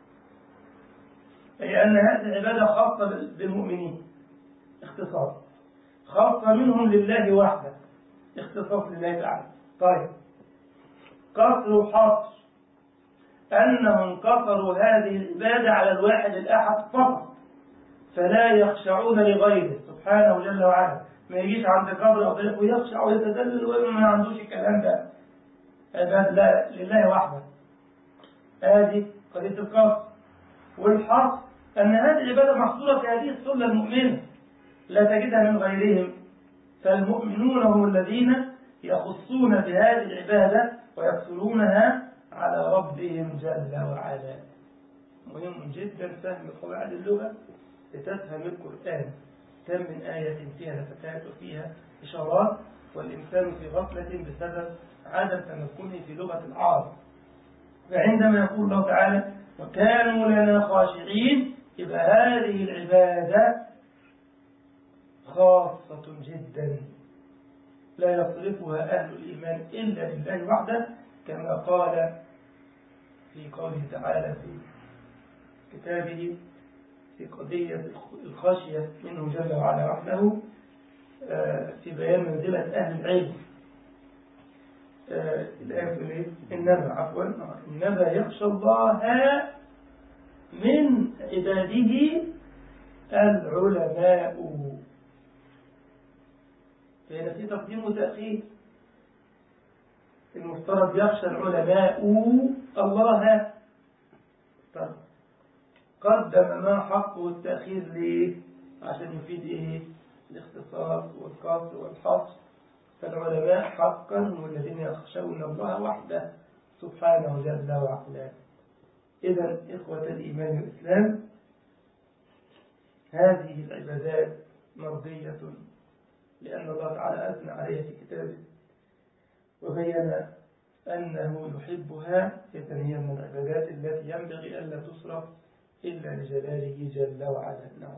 أي أن هذه العبادة خاصة بالمؤمنين اختصاص، خاصة منهم لله وحده اختصاص لله تعالى. طيب قصر وحصر أنهم قصروا هذه العبادة على الواحد الأحد فقط، فلا يخشعون لغيره سبحانه جل وعلا. ما يجيش عند قبر أو طريق ويخشع ويتذلل وما عندوش الكلام ده، عبادة لا لله وحده. هذه قضية القصر. والحصر أن هذه العبادة محصورة في هذه السلة المؤمنة لا تجدها من غيرهم، فالمؤمنون هم الذين يخصون بهذه العبادة ويقصرونها على ربهم جل وعلا. مهم جدا فهم قواعد اللغة لتفهم القرآن. كم من آية فيها لفتات وفيها إشارات، والإنسان في غفلة بسبب عدم تمكنه في لغة العرب. فعندما يقول الله تعالى وكانوا لنا خاشعين، يبقى هذه العبادة خاصة جدا لا يصرفها أهل الإيمان إلا لله وحده، كما قال في قوله تعالى في كتابه في قضية الخشية منه جل وعلا وحده في بيان منزلة أهل العلم. الآية تقول إنما عفوا إنما يخشى الله من عباده العلماء. فهنا في تقديم وتأخير. المفترض يخشى العلماء الله. طب قدم ما حقه التأخير ليه؟ عشان يفيد إيه؟ الاختصاص والقصر والحصر. فالعلماء حقا هم الذين يخشون الله وحده سبحانه جل وعلا. إذا إخوة الإيمان والإسلام، هذه العبادات مرضية لأن الله تعالى أثنى عليها في كتابه وبين أنه يحبها. إذن هي من العبادات التي ينبغي ألا تصرف إلا لجلاله جل وعلا. نعم.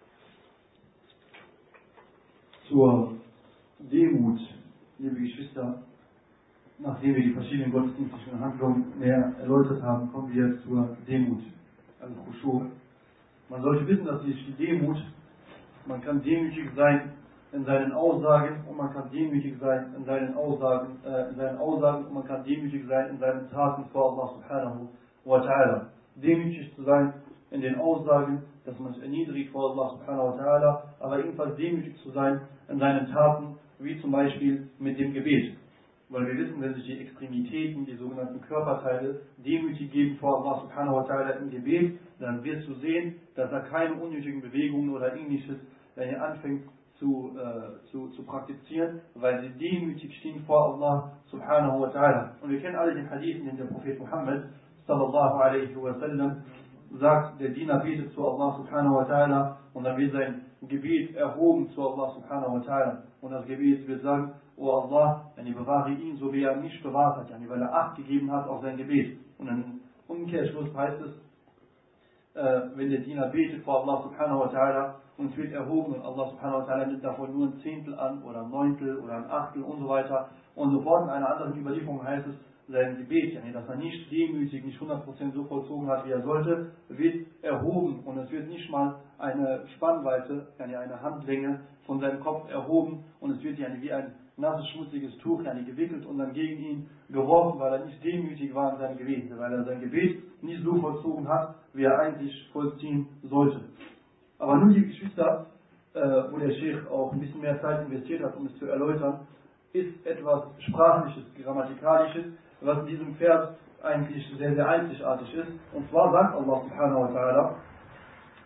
Zur Demut, liebe Geschwister, nachdem wir die verschiedenen gottesdienstlichen Handlungen näher erläutert haben, kommen wir jetzt zur Demut, also Khushu'. Man sollte wissen, dass die Demut, man kann demütig sein in seinen Aussagen und man kann demütig sein in seinen Aussagen, äh, in seinen Aussagen und man kann demütig sein in seinen Taten vor Allah subhanahu wa ta'ala. Demütig zu sein in den Aussagen, dass man sich erniedrigt vor Allah subhanahu wa ta'ala, aber ebenfalls demütig zu sein in seinen Taten, wie zum Beispiel mit dem Gebet. Weil wir wissen, wenn sich die Extremitäten, die sogenannten Körperteile, demütig geben vor Allah subhanahu wa ta'ala im Gebet, dann wirst du sehen, dass er keine unnötigen Bewegungen oder ähnliches, wenn er anfängt zu, äh, zu, zu praktizieren, weil sie demütig stehen vor Allah subhanahu wa ta'ala. Und wir kennen alle den Hadith, in dem der Prophet Muhammad sallallahu alaihi wa sallam sagt, der Diener betet zu Allah subhanahu wa ta'ala und dann wird sein Gebet erhoben zu Allah subhanahu wa ta'ala. Und das Gebet wird sagen, O Allah, yani bewahre ihn, so wie er mich bewahrt hat, yani weil er Acht gegeben hat auf sein Gebet. Und im Umkehrschluss heißt es, äh, wenn der Diener betet vor Allah subhanahu wa ta'ala und es wird erhoben und Allah subhanahu wa ta'ala nimmt davon nur ein Zehntel an oder ein Neuntel oder ein Achtel und so weiter. Und sofort in einer anderen Überlieferung heißt es, sein Gebet, yani dass er nicht demütig, nicht hundert Prozent so vollzogen hat, wie er sollte, wird erhoben und es wird nicht mal eine Spannweite, yani eine Handlänge von seinem Kopf erhoben und es wird yani wie ein nasses, schmutziges Tuch yani gewickelt und dann gegen ihn geworfen, weil er nicht demütig war in seinem Gebet, weil er sein Gebet nicht so vollzogen hat, wie er eigentlich vollziehen sollte. Aber nun, liebe Geschwister, äh, wo der Sheikh auch ein bisschen mehr Zeit investiert hat, um es zu erläutern, ist etwas Sprachliches, Grammatikalisches, was in diesem Vers eigentlich sehr, sehr einzigartig ist. Und zwar sagt Allah subhanahu wa ta'ala,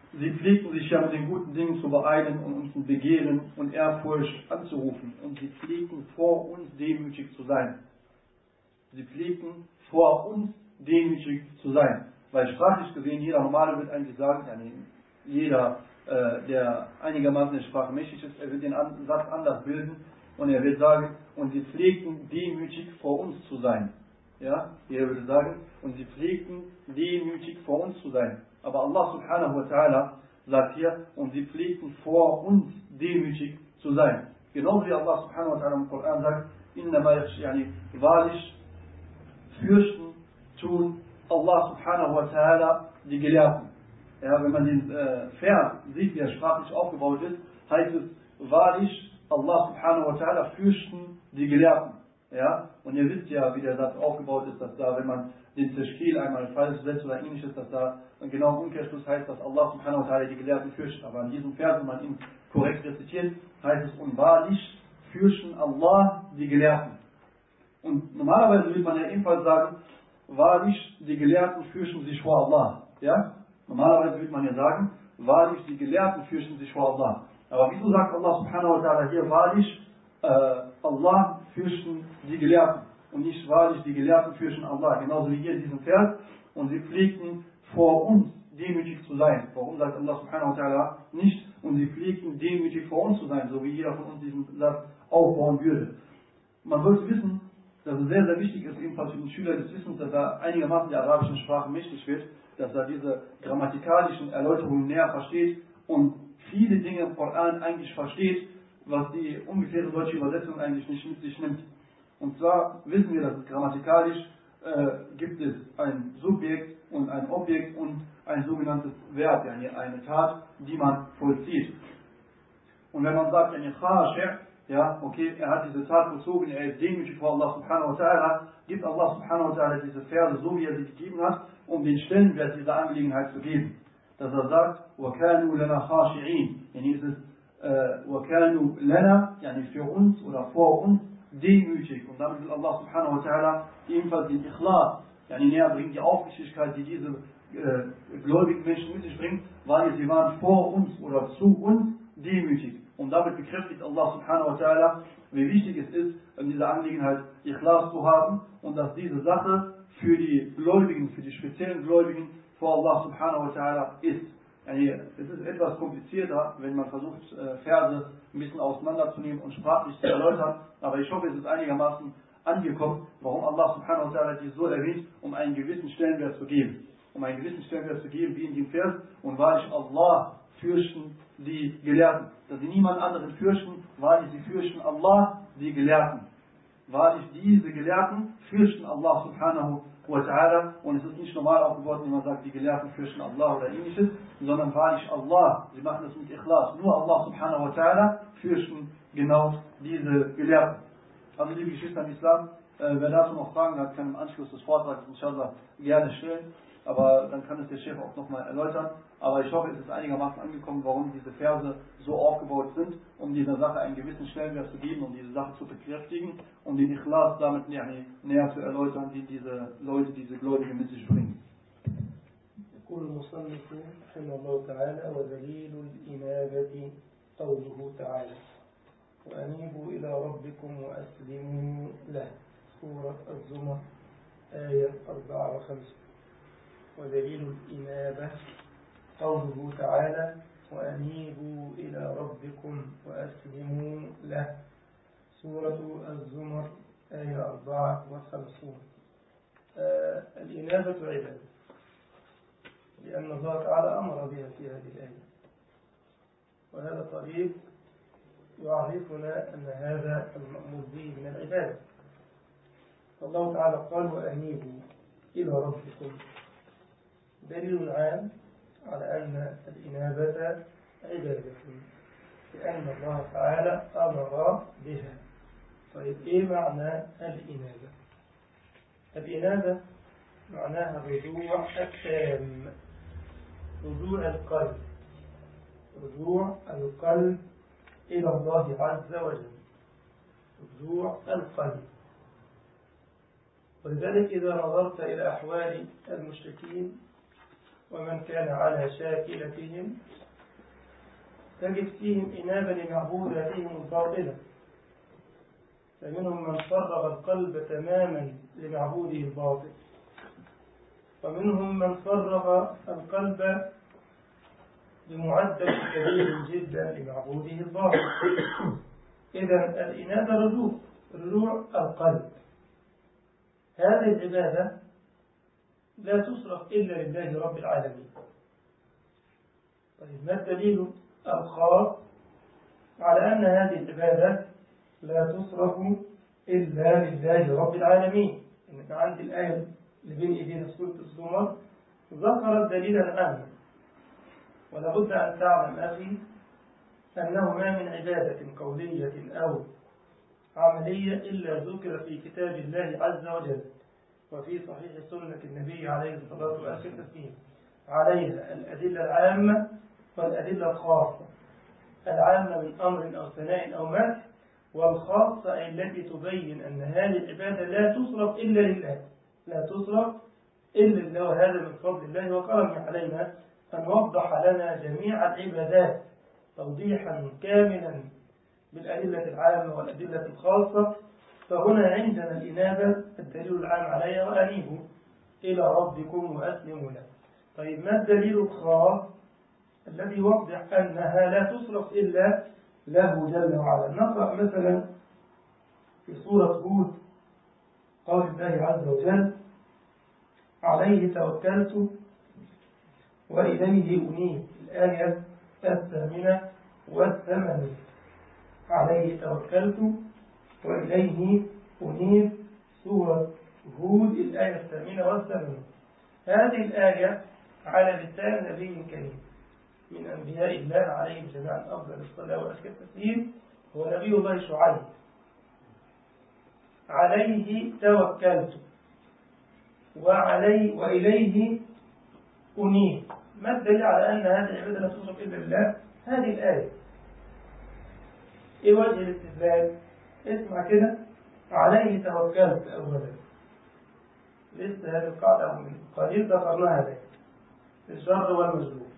sie pflegten sich ja mit den guten Dingen zu beeilen und uns in Begehren und Ehrfurcht anzurufen. Und sie pflegten vor uns demütig zu sein. Sie pflegten vor uns demütig zu sein. Weil sprachlich gesehen, jeder Normale wird eigentlich sagen, ja, nee, jeder, äh, der einigermaßen der Sprache mächtig ist, er wird den An- Satz anders bilden und er wird sagen, und sie pflegten demütig vor uns zu sein. Ja, jeder würde sagen, und sie pflegten demütig vor uns zu sein. Aber Allah subhanahu wa ta'ala sagt hier, und sie pflegten vor uns demütig zu sein. Genauso wie Allah subhanahu wa ta'ala im Koran sagt, innama yani, wahrlich fürchten tun Allah subhanahu wa ta'ala die Gelehrten. Ja, wenn man den äh, Vers sieht, wie er sprachlich aufgebaut ist, heißt es, wahrlich Allah subhanahu wa ta'ala fürchten die Gelehrten. Ja, und ihr wisst ja, wie der Satz aufgebaut ist, dass da, wenn man den Tashkil einmal falsch setzt oder ähnliches, dass da genau im Umkehrschluss heißt, dass Allah subhanahu wa ta'ala die Gelehrten fürchtet. Aber in diesem Vers, wenn man ihn korrekt rezitiert, heißt es, und wahrlich fürchten Allah die Gelehrten. Und normalerweise würde man ja ebenfalls sagen, wahrlich die Gelehrten fürchten sich vor Allah. Ja? Normalerweise würde man ja sagen, wahrlich die Gelehrten fürchten sich vor Allah. Aber wieso sagt Allah subhanahu wa ta'ala hier wahrlich, äh, Allah fürchten die Gelehrten und nicht wahrlich die Gelehrten fürchten Allah, genauso wie hier in diesem Vers, und sie pflegten vor uns demütig zu sein. Warum sagt Allah subhanahu wa ta'ala nicht, und sie pflegten demütig vor uns zu sein, so wie jeder von uns diesen Satz aufbauen würde. Man sollte wissen, dass es sehr, sehr wichtig ist, ebenfalls für den Schüler des Wissens, dass er einigermaßen der arabischen Sprache mächtig wird, dass er diese grammatikalischen Erläuterungen näher versteht und viele Dinge im Koran eigentlich versteht, was die ungefähre deutsche Übersetzung eigentlich nicht mit sich nimmt. Und zwar wissen wir, dass es grammatikalisch äh, gibt es ein Subjekt und ein Objekt und ein sogenanntes Verb, yani eine Tat, die man vollzieht. Und wenn man sagt, yani khashir, ja, okay, er hat diese Tat vollzogen, er ist demütig vor Allah subhanahu wa ta'ala, gibt Allah subhanahu wa ta'ala diese Verse so, wie er sie gegeben hat, um den Stellenwert dieser Angelegenheit zu geben. Dass er sagt, وَكَانُوا لَنَا خَاشِعِينَ, yani es ist وَكَانُوا لَنَا, yani für uns oder vor uns demütig. Und damit will Allah subhanahu wa ta'ala ebenfalls den Ikhlas, yani näher bringen, die Aufrichtigkeit, die diese äh, gläubigen Menschen mit sich bringen, weil sie waren vor uns oder zu uns demütig. Und damit bekräftigt Allah subhanahu wa ta'ala, wie wichtig es ist, in dieser Angelegenheit Ikhlas zu haben und dass diese Sache für die Gläubigen, für die speziellen Gläubigen vor Allah subhanahu wa ta'ala ist. Yani, es ist etwas komplizierter, wenn man versucht, Verse ein bisschen auseinanderzunehmen und sprachlich zu erläutern, aber ich hoffe, es ist einigermaßen angekommen, warum Allah subhanahu wa ta'ala dies so erwähnt, um einen gewissen Stellenwert zu geben. Um einen gewissen Stellenwert zu geben, wie in dem Vers, und wahrlich Allah fürchten die Gelehrten. Dass sie niemand anderen fürchten, wahrlich sie fürchten Allah, die Gelehrten. Wahrlich diese Gelehrten fürchten Allah subhanahu wa ta'ala, und es ist nicht normal aufgebaut, wenn man sagt, die Gelehrten fürchten Allah oder ähnliches, sondern wahrlich Allah, sie machen das mit Ikhlas. Nur Allah subhanahu wa ta'ala fürchten genau diese Gelehrten. Also liebe Geschwister im Islam, äh, wer dazu noch Fragen hat, kann im Anschluss des Vortrags inshallah gerne stellen, aber dann kann es der Chef auch nochmal erläutern. Aber ich hoffe, es ist einigermaßen angekommen, warum diese Verse so aufgebaut sind, um dieser Sache einen gewissen Stellenwert zu geben, um diese Sache zu bekräftigen, um den Ikhlas damit näher, näher zu erläutern, die diese Leute, diese Gläubigen mit sich bringen. يقول المصنف رحمه الله تعالى ودليل الإنابة قوله تعالى وأنيبوا إلى ربكم وأسلموا له سورة الزمر آية أربعة وخمسة. ودليل الإنابة قوله تعالى وأنيبوا إلى ربكم وأسلموا له سورة الزمر آية أربعة وخمسين. آه الإنابة عبادة، لأن الله تعالى أمر بها في هذه الآية، وهذا طريق يعرفنا أن هذا المأمور به من العبادة. فالله تعالى قال وأنيبوا إلى ربكم، دليل عام على أن الإنابة عبادة، لأن الله تعالى أمر بها. طيب إيه معنى الإنابة؟ الإنابة معناها الرجوع التام، رجوع القلب، رجوع القلب إلى الله عز وجل، رجوع القلب. ولذلك إذا نظرت إلى أحوال المشركين ومن كان على شاكلتهم تجد فيهم إنابة لمعبوداتهم الباطلة، فمنهم من فرغ القلب تماما لمعبوده الباطل، ومنهم من فرغ القلب بمعدل كبير جدا لمعبوده الباطل. إذا الإنابة رجوع رجوع القلب. هذه العبادة لا تصرف إلا لله رب العالمين. طيب ما الدليل الخاص على أن هذه العبادة لا تصرف إلا لله رب العالمين؟ إنك عند الآية اللي بين إيدينا سورة الزمر ذكرت دليلا عاما، ولا بد أن تعلم أخي أنه ما من عبادة قولية أو عملية إلا ذكر في كتاب الله عز وجل وفي صحيح سنة النبي عليه الصلاة والسلام عليها الأدلة العامة والأدلة الخاصة. العامة من أمر أو ثناء أو مدح، والخاصة التي تبين أن هذه العبادة لا تصرف إلا لله، لا تصرف إلا لله، وهذا من فضل الله وكرمه علينا أن وضح لنا جميع العبادات توضيحا كاملا بالأدلة العامة والأدلة الخاصة. فهنا عندنا الإنابة الدليل العام عليها، وأنيبوا إلى ربكم وأسلموا له. طيب ما الدليل الخاص الذي يوضح أنها لا تصرف إلا له جل وعلا؟ نقرأ مثلا في سورة هود قول الله عز وجل: عليه توكلت وإليه أنيب. الآية الثامنة والثمانين. عليه توكلت وإليه أنيب، سورة هود الآية الثامنة والثمانين. هذه الآية على لسان نبي كريم من أنبياء الله عليهم جميعا أفضل الصلاة وأزكى التسليم، هو نبي الله شعيب. عليه توكلت وعلي وإليه أنيب. ما الدليل على أن هذه العبادة لا تصرف إلا لله؟ هذه الآية. إيه وجه الاستدلال؟ اسمع كده: عليه توكلت أولا. لسه هذه القاعدة من قليل ذكرناها ذلك الجر والمجرور.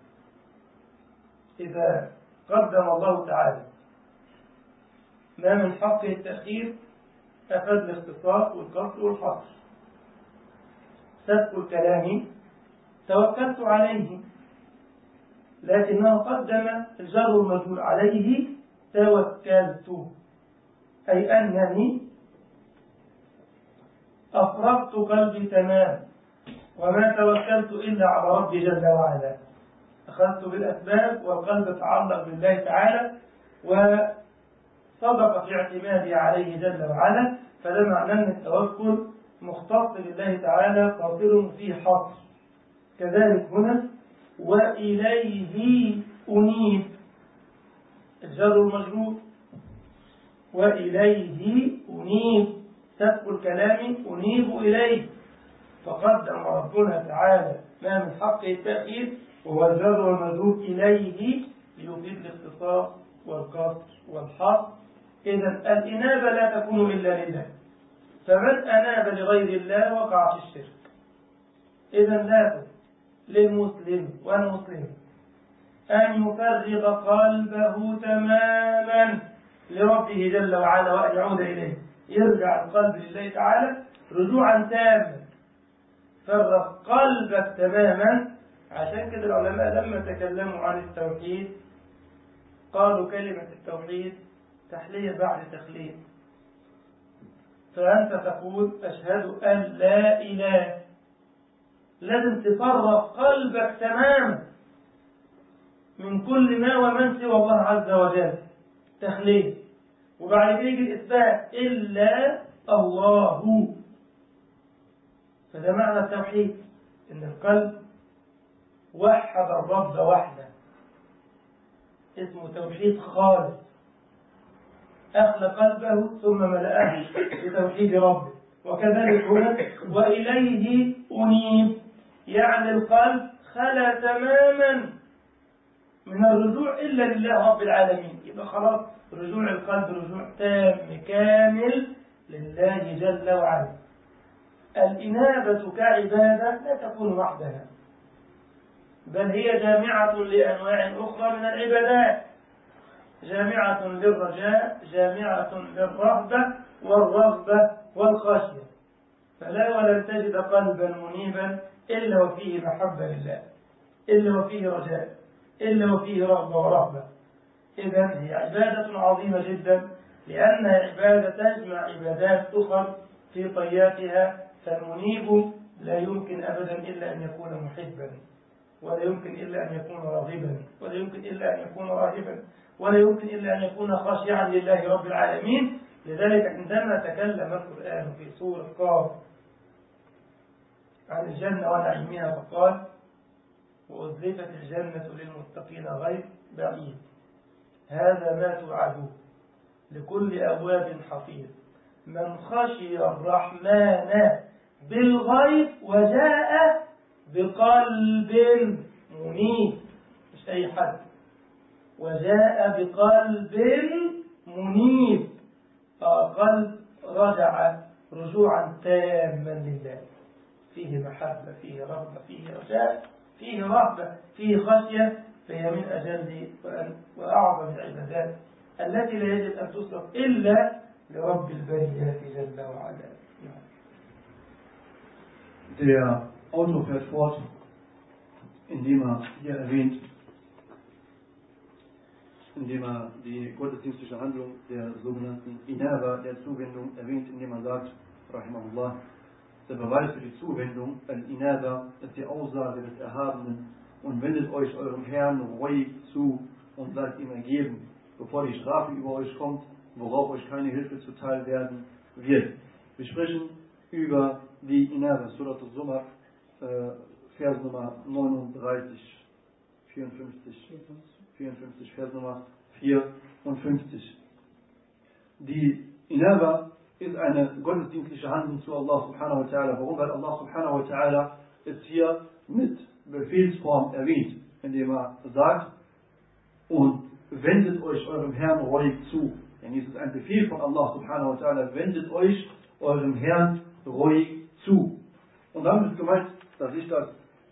إذا قدم الله تعالى ما من حقه التأخير أفاد الاختصاص والقصر والحصر. سبق الكلام توكلت عليه، لكنه قدم الجر والمجرور عليه توكلت، أي أنني أفرغت قلبي تمام وما توكلت إلا على ربي جل وعلا. أخذت بالأسباب والقلب تعلق بالله تعالى وصدق في اعتمادي عليه جل وعلا، فده معناه أن التوكل مختص بالله تعالى قاصر فيه حصر. كذلك هنا وإليه أنيب، الجر المجرور وإليه أنيب، سبق الكلام أنيب إليه، فقدم ربنا تعالى ما من حقه التأخير وهو الجر والمجرور إليه ليفيد الاختصاص والقصر والحصر. إذا الإنابة لا تكون إلا لله، فمن أناب لغير الله وقع في الشرك. إذا لابد للمسلم والمسلم أن يفرغ قلبه تماما لربه جل وعلا وأن يعود إليه، يرجع القلب لله تعالى رجوعا تاما. فرغ قلبك تماما. عشان كده العلماء لما تكلموا عن التوحيد قالوا كلمة التوحيد تحلية بعد تخلية. فأنت تقول أشهد أن لا إله، لازم تفرغ قلبك تماما من كل ما ومن سوى الله عز وجل، تخلية. وبعد كده يجي الإثبات إلا الله. فده معنى التوحيد، إن القلب وحد الرب وحده، اسمه توحيد خالص. أخلى قلبه ثم ملأه بتوحيد ربه. وكذلك هنا وإليه أنيب، يعني القلب خلى تماما من الرجوع إلا لله رب العالمين. يبقى خلاص رجوع القلب رجوع تام كامل لله جل وعلا. الإنابة كعبادة لا تكون وحدها، بل هي جامعة لأنواع أخرى من العبادات، جامعة للرجاء، جامعة للرهبة والرغبة والخشية. فلا ولن تجد قلبا منيبا إلا وفيه محبة لله، إلا وفيه رجاء، إلا وفيه رغبة ورهبة. إذن هي عبادة عظيمة جدا، لأنها عبادة تجمع عبادات أخرى في طياتها. فالمنيب لا يمكن أبدا إلا أن يكون محبا، ولا يمكن إلا أن يكون راغبا، ولا يمكن إلا أن يكون راهبا، ولا يمكن إلا أن يكون خاشعا لله رب العالمين. لذلك عندما تكلم القرآن في سورة قاف عن الجنة ونعيمها فقال: وأزلفت الجنة للمتقين غير بعيد، هذا ما توعدون لكل أواب حفيظ من خشي الرحمن بالغيب وجاء بقلب منيب. مش أي حد، وجاء بقلب منيب، قلب رجع رجوعا تاما لله، فيه محبة، فيه رغبة، فيه رجاء، فيه رهبة، فيه خشية. فهي من أجل وأعظم العبادات التي لا يجب أن تصرف إلا لرب البريات جل وعلا. Der Autor fährt fort, indem er hier erwähnt, indem er die gottesdienstliche Handlung der sogenannten Inaba, der Zuwendung, erwähnt, indem er sagt, rahimahullah, der Beweis für die Zuwendung, Al-Inaba, ist die Aussage des Erhabenen und wendet euch eurem Herrn ruhig zu und seid ihm ergeben, bevor die Strafe über euch kommt, worauf euch keine Hilfe zuteil werden wird. Wir sprechen über die Inaba, Surat al-Zumar, äh, Vers Nummer neununddreißig, vierundfünfzig, vierundfünfzig, Vers Nummer vierundfünfzig. Die Inaba ist eine gottesdienstliche Handlung zu Allah subhanahu wa ta'ala. Warum? Weil Allah subhanahu wa ta'ala es hier mit Befehlsform erwähnt, indem er sagt, und wendet euch eurem Herrn ruhig zu. Denn dies ist ein Befehl von Allah subhanahu wa ta'ala, wendet euch eurem Herrn ruhig zu. Und damit ist gemeint, dass sich das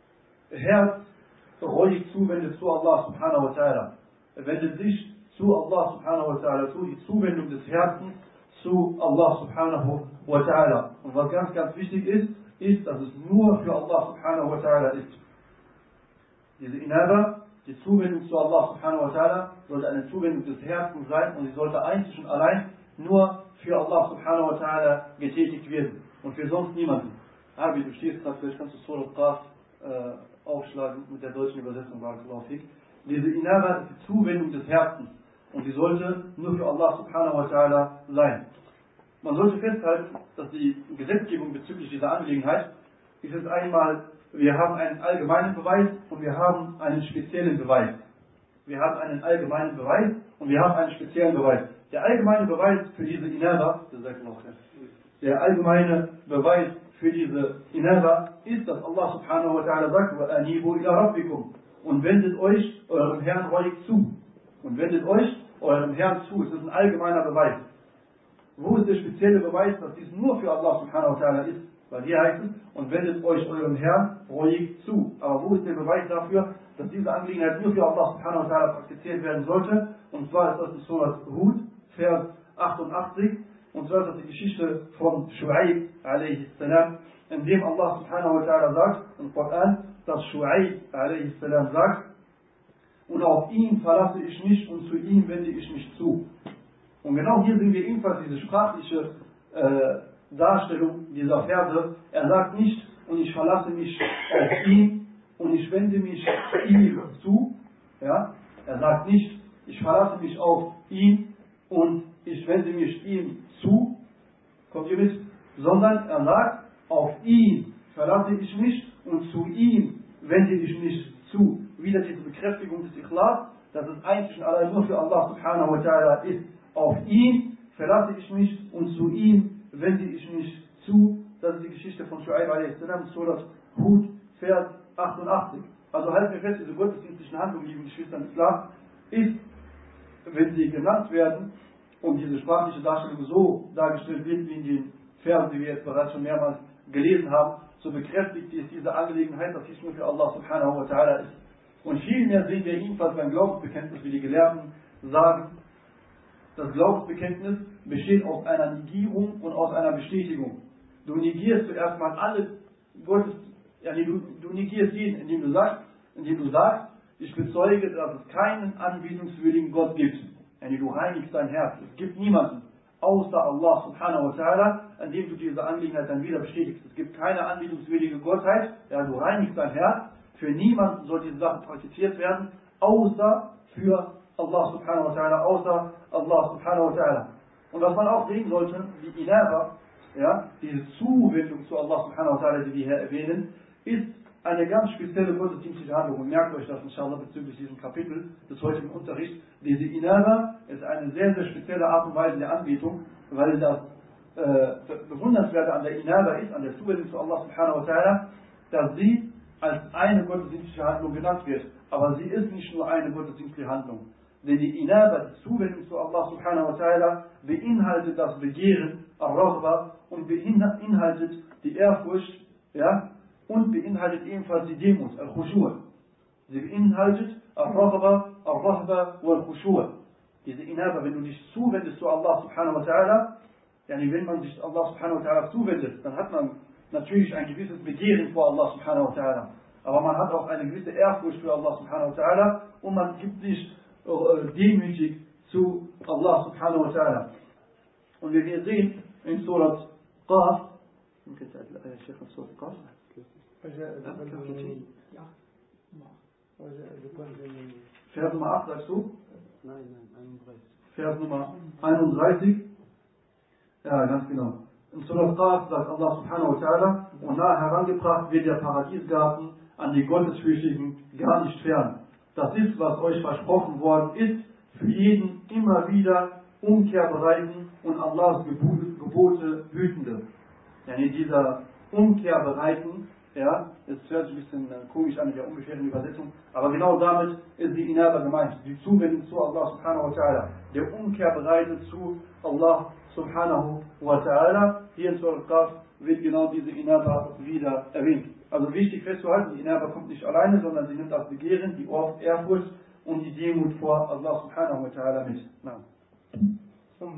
Herz ruhig zuwendet zu Allah subhanahu wa ta'ala. Er wendet sich zu Allah subhanahu wa ta'ala zu, die Zuwendung des Herzens zu Allah subhanahu wa ta'ala. Und was ganz, ganz wichtig ist, ist, dass es nur für Allah subhanahu wa ta'ala ist. Diese Inaba, die Zuwendung zu Allah subhanahu wa ta'ala, sollte eine Zuwendung des Herzens sein und sie sollte einzig und allein nur für Allah subhanahu wa ta'ala getätigt werden und für sonst niemanden. Abi, du stehst gerade, vielleicht kannst du Surat Qaf äh, aufschlagen mit der deutschen Übersetzung, diese Inaba ist die Zuwendung des Herzens und sie sollte nur für Allah subhanahu wa ta'ala sein. Man sollte festhalten, dass die Gesetzgebung bezüglich dieser Angelegenheit ist es einmal, wir haben einen allgemeinen Beweis und wir haben einen speziellen Beweis. Wir haben einen allgemeinen Beweis und wir haben einen speziellen Beweis. Der allgemeine Beweis für diese Inaba, das sagt noch, der allgemeine Beweis für diese Inaba ist, dass Allah subhanahu wa ta'ala sagt, wa anibu ila rabbikum, und wendet euch eurem Herrn ruhig zu. Und wendet euch eurem Herrn zu. Es ist ein allgemeiner Beweis. Wo ist der spezielle Beweis, dass dies nur für Allah subhanahu wa ta'ala ist? Weil hier heißt es, und wendet euch eurem Herrn ruhig zu. Aber wo ist der Beweis dafür, dass diese Angelegenheit nur für Allah subhanahu wa ta'ala praktiziert werden sollte? Und zwar ist das in Surat Hud, Vers achtundachtzig. Und zwar ist das die Geschichte von Shu'aib alayhi salam, in dem Allah subhanahu wa ta'ala sagt im Koran, dass Shu'aib alayhi salam sagt, und auf ihn verlasse ich mich und zu ihm wende ich mich zu. Und genau hier sehen wir ebenfalls diese sprachliche äh, Darstellung dieser Verse. Er sagt nicht, und ich verlasse mich auf ihn und ich wende mich ihm zu. Ja? Er sagt nicht, ich verlasse mich auf ihn und ich wende mich ihm zu. Kommt ihr mit? Sondern er sagt, auf ihn verlasse ich mich und zu ihm wende ich mich zu. Wieder diese Bekräftigung des Ikhlas, dass es einzig und allein nur für Allah subhanahu wa ta'ala ist. Auf ihn verlasse ich mich und zu ihm wende ich mich zu. Das ist die Geschichte von Shu'aib a.s. Surat Hud, Vers achtundachtzig. Also halten wir fest, diese gottesdienstlichen Handlungen, lieben Geschwister im Islam, ist, wenn sie genannt werden und diese sprachliche Darstellung so dargestellt wird, wie in den Versen, die wir jetzt bereits schon mehrmals gelesen haben, so bekräftigt dies diese Angelegenheit, dass dies nur für Allah subhanahu wa ta'ala ist. Und vielmehr sehen wir ebenfalls beim Glaubensbekenntnis, wie die Gelehrten sagen, das Glaubensbekenntnis besteht aus einer Negierung und aus einer Bestätigung. Du negierst zuerst mal alle Gottes, ja, du, du negierst jeden, indem du sagst, indem du sagst, ich bezeuge, dass es keinen anbetungswürdigen Gott gibt. Ja, du reinigst dein Herz. Es gibt niemanden außer Allah subhanahu wa ta'ala, an dem du diese Angelegenheit dann wieder bestätigst. Es gibt keine anbetungswürdige Gottheit. Ja, du reinigst dein Herz. Für niemanden soll diese Sache praktiziert werden, außer für Allah subhanahu wa ta'ala, außer Allah subhanahu wa ta'ala. Und was man auch sehen sollte, die Inaba, ja, diese Zuwendung zu Allah subhanahu wa ta'ala, die wir hier erwähnen, ist eine ganz spezielle gottesdienstliche Handlung. Und merkt euch das inshallah bezüglich diesem Kapitel des heutigen Unterrichts. Diese Inaba ist eine sehr, sehr spezielle Art und Weise der Anbetung, weil das äh, Bewundernswerte an der Inaba ist, an der Zuwendung zu Allah subhanahu wa ta'ala, dass sie als eine gottesdienstliche Handlung genannt wird. Aber sie ist nicht nur eine gottesdienstliche Handlung. Denn die Inaba, die Zuwendung zu Allah subhanahu wa ta'ala, beinhaltet das Begehren, Ar-Raghba, und beinhaltet die Ehrfurcht, ja, und beinhaltet ebenfalls die Demut, Al-Khushu'. Sie beinhaltet Ar-Raghba, Ar-Rahba und Al-Khushu'. Diese Inaba, wenn du dich zuwendest zu Allah subhanahu wa ta'ala, yani wenn man sich Allah subhanahu wa ta'ala zuwendet, dann hat man natürlich ein gewisses Begehren vor Allah subhanahu wa ta'ala. Aber man hat auch eine gewisse Ehrfurcht für Allah subhanahu wa ta'ala und man gibt sich äh, demütig zu Allah subhanahu wa ta'ala. Und wie wir sehen in Surat Qaf, Vers Nummer acht, sagst du? Nein, nein, einunddreißig. Vers Nummer einunddreißig. Ja, ganz genau. In Surat Qaf sagt Allah subhanahu wa ta'ala, und nahe herangebracht wird der Paradiesgarten an die Gottesfürchtigen gar nicht fern. Das ist, was euch versprochen worden ist, für jeden immer wieder umkehrbereiten und Allahs Gebote hütende. Ja, in dieser Umkehrbereiten, ja, es hört sich ein bisschen komisch an mit der ungefähren Übersetzung, aber genau damit ist die Inaba gemeint, die Zuwendung zu Allah subhanahu wa ta'ala, der Umkehrbereite zu Allah subhanahu wa ta'ala. Hier in Surah Qaf wird genau diese Inaba wieder erwähnt. Also wichtig festzuhalten, die Inaba kommt nicht alleine, sondern sie nimmt das Begehren, die Ehrfurcht und die Demut vor Allah subhanahu wa ta'ala mit. Na. ثم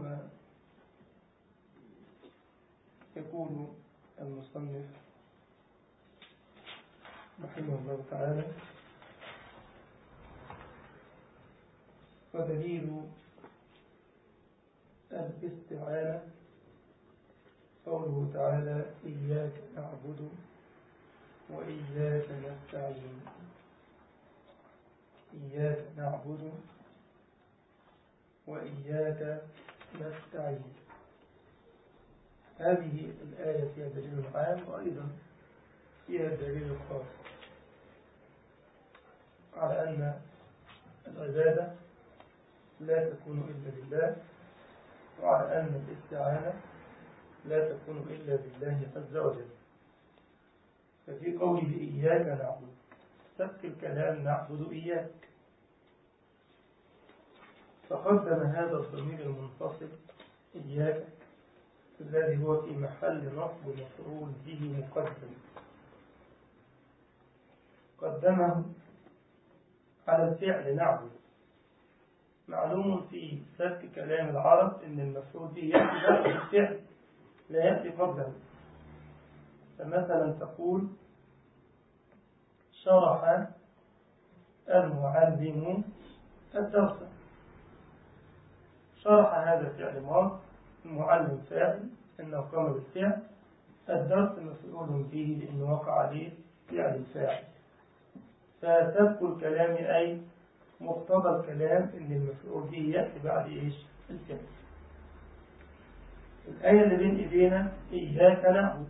يقول المصنف رحمه الله تعالى: ودليل الاستعانة قوله تعالى: إياك نعبد وإياك نستعين. إياك نعبد وإياك نستعين. هذه الآية فيها دليل عام وأيضا فيها الدليل الخاص على أن العبادة لا تكون إلا لله، وعلى أن الاستعانة لا تكون إلا بالله عز وجل. ففي قوله إياك نعبد سبق الكلام نعبد إياك، فقدم هذا الضمير المنفصل إياك الذي هو في محل نصب مفعول به مقدم، قدمه على الفعل نعبد. معلوم في سبق كلام العرب أن المفعول به يأتي بعد الفعل لا يأتي قبله. فمثلا تقول: شرح المعلم الدرس. شرح هذا فعل ماض، المعلم فاعل انه قام بالفعل، الدرس مفعول به لانه وقع عليه فعل الفاعل. فسبق الكلام اي مقتضى الكلام ان المفعول به ياتي بعد ايش؟ الفعل. الايه اللي بين ايدينا اياك نعبد،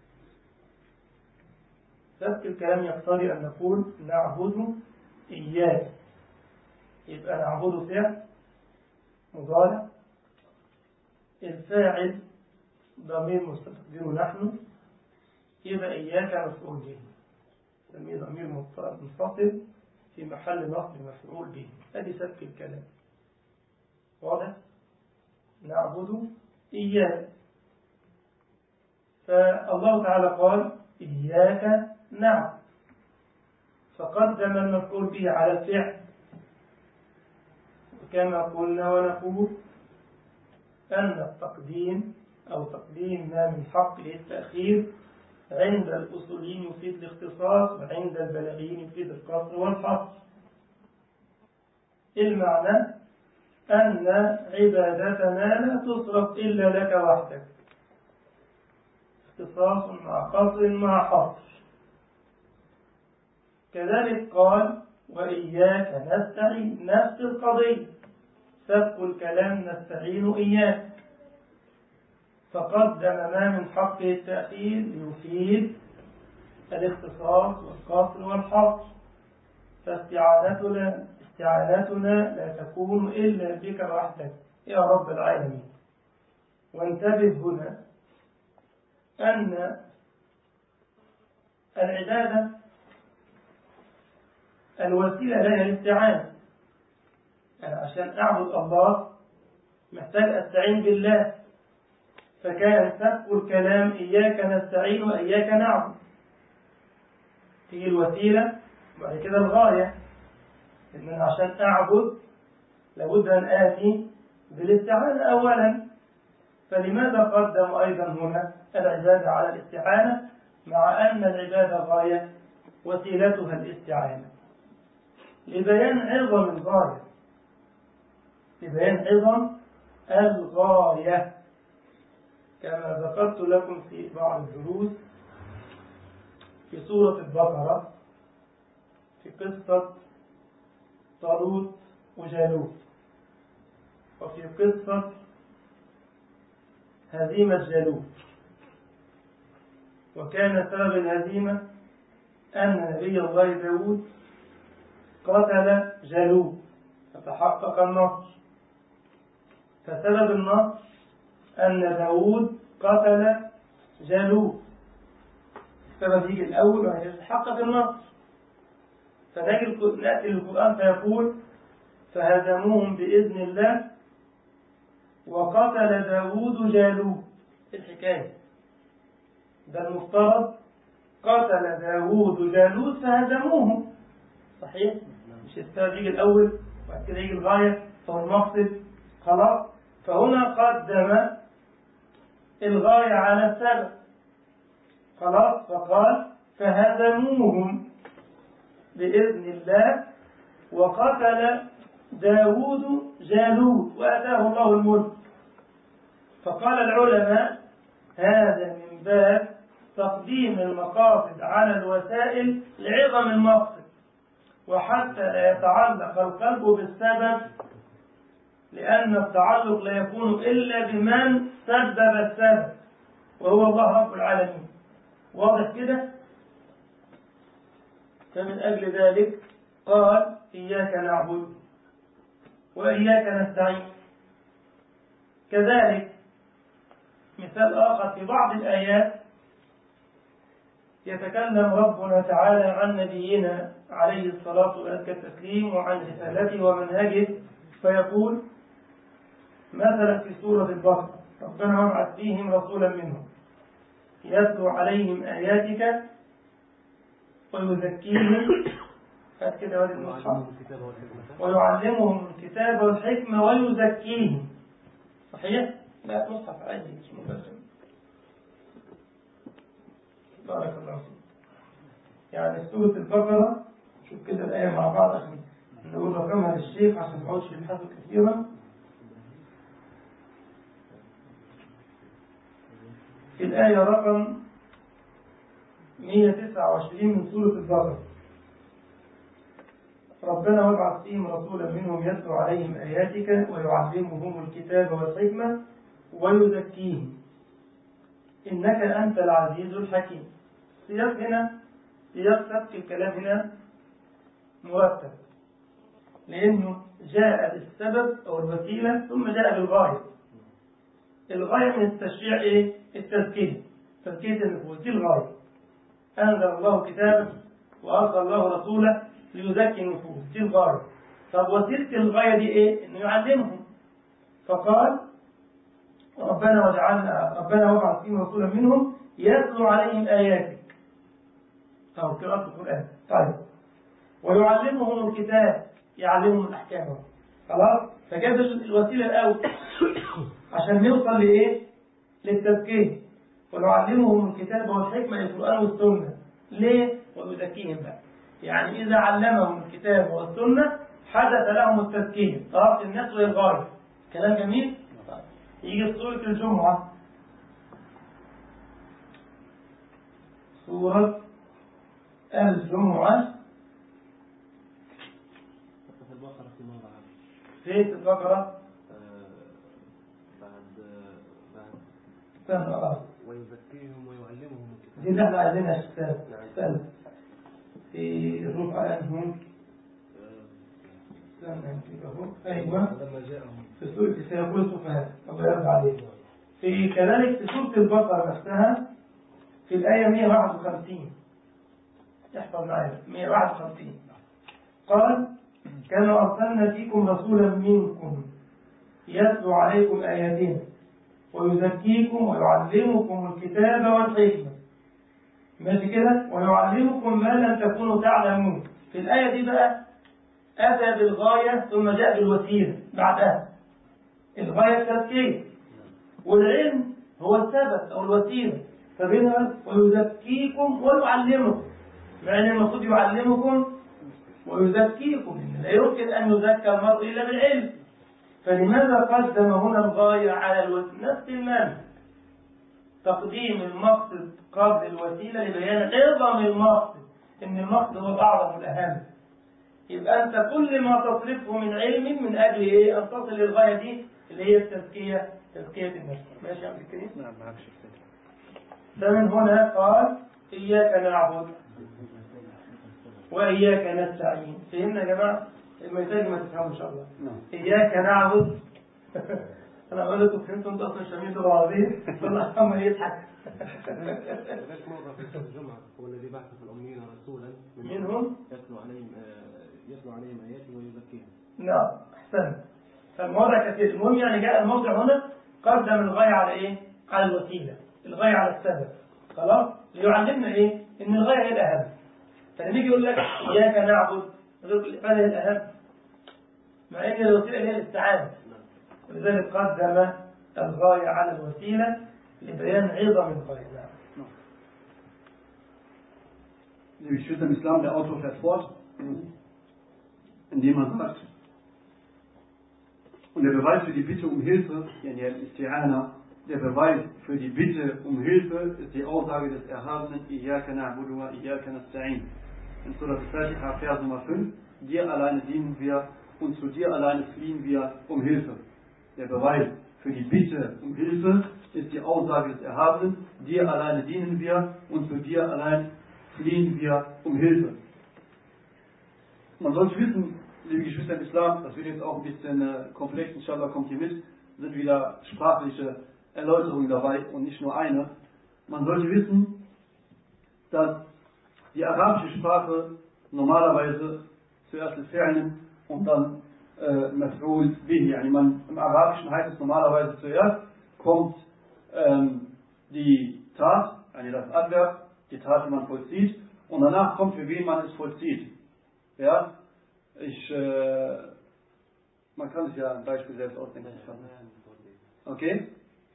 سبق الكلام يقتضي ان نقول نعبد اياك، يبقى نعبد فعل مضارع، الفاعل ضمير مستقبله نحن، يبقى إياك مفعول به، نسميه ضمير منفصل في محل نصب مفعول به. هذه سبك الكلام واضح؟ نعبد إياك. فالله تعالى قال: إياك نعبد، فقدم المفعول به على الفعل، وكما قلنا ونقول أن التقديم أو تقديم ما من حقه التأخير عند الأصوليين يفيد الاختصاص، وعند البلاغيين يفيد القصر والحصر. المعنى أن عبادتنا لا تصرف إلا لك وحدك، اختصاص مع قصر مع حصر. كذلك قال وإياك نستعين، نفس القضية، سبق الكلام نستعين إياك، فقدم ما من حقه التأخير ليفيد الاختصاص والقصر والحصر. فاستعانتنا استعانتنا لا تكون إلا بك وحدك يا رب العالمين. وانتبه هنا أن العبادة الوسيلة لها الاستعانة. أنا عشان أعبد الله محتاج أستعين بالله، فكان سبق الكلام إياك نستعين وإياك نعبد، تيجي الوسيلة وبعد كده الغاية. إن أنا عشان أعبد لابد أن آتي بالاستعانة أولا، فلماذا قدم أيضا هنا العبادة على الاستعانة مع أن العبادة غاية وسيلتها الاستعانة؟ لبيان عظم الغاية، لبيان عظم الغاية. كما ذكرت لكم في بعض الدروس في سورة البقرة في قصة طالوت وجالوت، وفي قصة هزيمة جالوت. وكان سبب الهزيمة أن نبي الله داود قتل جالوت فتحقق النصر. فسبب النصر أن داود قتل جالوت، السبب يجي الأول ويتحقق النصر. فنأتي القرآن فيقول فهزموهم بإذن الله وقتل داود جالوت. الحكاية ده المفترض قتل داود جالوت فهزموهم، صحيح؟ مش السبب يجي الأول وبعد كده يجي الغاية فهو المقصد، خلاص. فهنا قدم الغاية على السبب، خلاص. فقال فهزموهم بإذن الله وقتل داود جالوت وأتاه الله الملك. فقال العلماء هذا من باب تقديم المقاصد على الوسائل لعظم المقصد، وحتى لا يتعلق القلب بالسبب، لأن التعلق لا يكون إلا بمن سبب السبب وهو الله رب العالمين. واضح كده؟ فمن أجل ذلك قال إياك نعبد وإياك نستعين. كذلك مثال آخر في بعض الآيات يتكلم ربنا تعالى عن نبينا عليه الصلاة والتسليم وعن رسالته ومنهجه، فيقول مثلا في سورة البقرة ربنا وابعث فيهم رسولا منهم يتلو عليهم آياتك ويزكيهم كده ويعلمهم الكتاب والحكمة ويزكيهم. صحيح؟ لا مصحف عادي مش مباشر. بارك الله فيك. يعني سورة البقرة شوف كده الآية مع بعض عشان نقول رقمها للشيخ عشان ما نقعدش نبحثوا كثيرا. في الآية رقم مئة وتسعة وعشرين من سورة البقرة ربنا وابعث فيهم رسولا منهم يتلو عليهم آياتك ويعلمهم الكتاب والحكمة ويزكيهم إنك أنت العزيز الحكيم. سياق هنا سياق سبق الكلام هنا مرتب، لأنه جاء بالسبب أو الوسيلة ثم جاء بالغاية. الغاية من التشريع إيه؟ التزكية، تزكية النفوس، دي الغاية. أنزل الله كتابه وأرسل الله رسوله ليزكي النفوس، دي الغاية. طب وسيلة الغاية دي إيه؟ إنه يعلمهم. فقال ربنا وجعلنا ربنا وابعث فيهم رسولا منهم يتلو عليهم آياتك، أو قراءة القرآن. طيب ويعلمهم الكتاب، يعلمهم الأحكام. خلاص؟ فجاب الوسيلة الأول عشان نوصل لإيه؟ للتزكية. ويعلمهم الكتاب والحكمة القرآن والسنة. ليه؟ ويزكيهم بقى. يعني إذا علمهم الكتاب والسنة حدث لهم التزكية. طرف الناس والغاية. كلام جميل؟ يجي في سورة الجمعة، سورة الجمعة في البقرة في موضع في البقرة بعد بعد استنى اه ويزكيهم ويعلمهم الكتاب. دي اللي احنا عايزينها استنى استنى في الرفع عنهم استنى نجيب اهو ايوه لما جاءهم في سورة سيقول السفهاء الله يرضى عليه. في كذلك في سورة البقرة نفسها في الآية مئة وواحد وخمسين احفظ معايا مئة وواحد وخمسين قال كما أرسلنا فيكم رسولا منكم يتلو عليكم آياتنا ويزكيكم ويعلمكم الكتاب والحكمة. ماشي كده؟ ويعلمكم ما لم تكونوا تعلمون. في الآية دي بقى أتى بالغاية ثم جاء بالوسيلة بعدها. الغاية التزكية والعلم هو السبب أو الوسيلة. فبينها ويزكيكم ويعلمكم، مع أن المفروض يعلمكم ويزكيكم، لا يمكن أن يزكى المرء إلا بالعلم. فلماذا قدم هنا الغاية على الوسيلة؟ نفس المعنى، تقديم المقصد قبل الوسيلة لبيان عظم المقصد، إن المقصد هو الأعظم والأهم. يبقى أنت كل ما تصرفه من علم من أجل إيه؟ أن تصل للغاية دي اللي هي التزكية، تزكية النفس. ماشي يا عبد الكريم؟ نعم معك شيخ. فمن هنا قال إياك نعبد وإياك نستعين. فهمنا يا جماعة؟ المثال ما تفهموا إن شاء الله. نعم. إياك نعبد أنا أقول لكم فهمتوا أنتوا أصلا شامين اللغة العربية والله عمال يضحك. هناك موضع في سورة الجمعة هو الذي بعث في الأميين رسولا منهم يتلو عليهم يتلو عليهم آياته ويزكيهم. نعم أحسن. فالموضع كثير. المهم يعني جاء الموضع هنا قدم الغاية على إيه؟ على الوسيلة، الغاية على السبب. خلاص؟ ليعلمنا إيه؟ إن الغاية هي الأهم. فلما يجي يقول لك إياك نعبد هذا هي الأهم، مع أن الوسيلة هي الاستعانة. ولذلك قدم الغاية على الوسيلة لبيان عظم الغاية. Liebe Geschwister im Islam, der Autor fährt fort, indem er sagt, und der Beweis für die Bitte um Hilfe, der Beweis für die Bitte um Hilfe ist die Aussage des Erhabenen, Iyaka na'budu wa Iyaka nasta'in. In Surah Al-Fatiha, Vers Nummer fünf, dir alleine dienen wir und zu dir alleine fliehen wir um Hilfe. Der Beweis für die Bitte um Hilfe ist die Aussage des Erhabenen, dir alleine dienen wir und zu dir allein fliehen wir um Hilfe. Man sollte wissen, liebe Geschwister im Islam, das wird jetzt auch ein bisschen äh, komplex, inshallah kommt ihr mit, sind wieder sprachliche Erläuterungen dabei und nicht nur eine. Man sollte wissen, dass die arabische Sprache normalerweise zuerst das Fi'l und dann Maf'ul bihi. Yani man, im Arabischen heißt es normalerweise zuerst kommt ähm, die Tat, also das Adverb, die Tat, die man vollzieht, und danach kommt, für wen man es vollzieht. Ja, ich, äh, man kann sich ja ein Beispiel selbst ausdenken. Okay?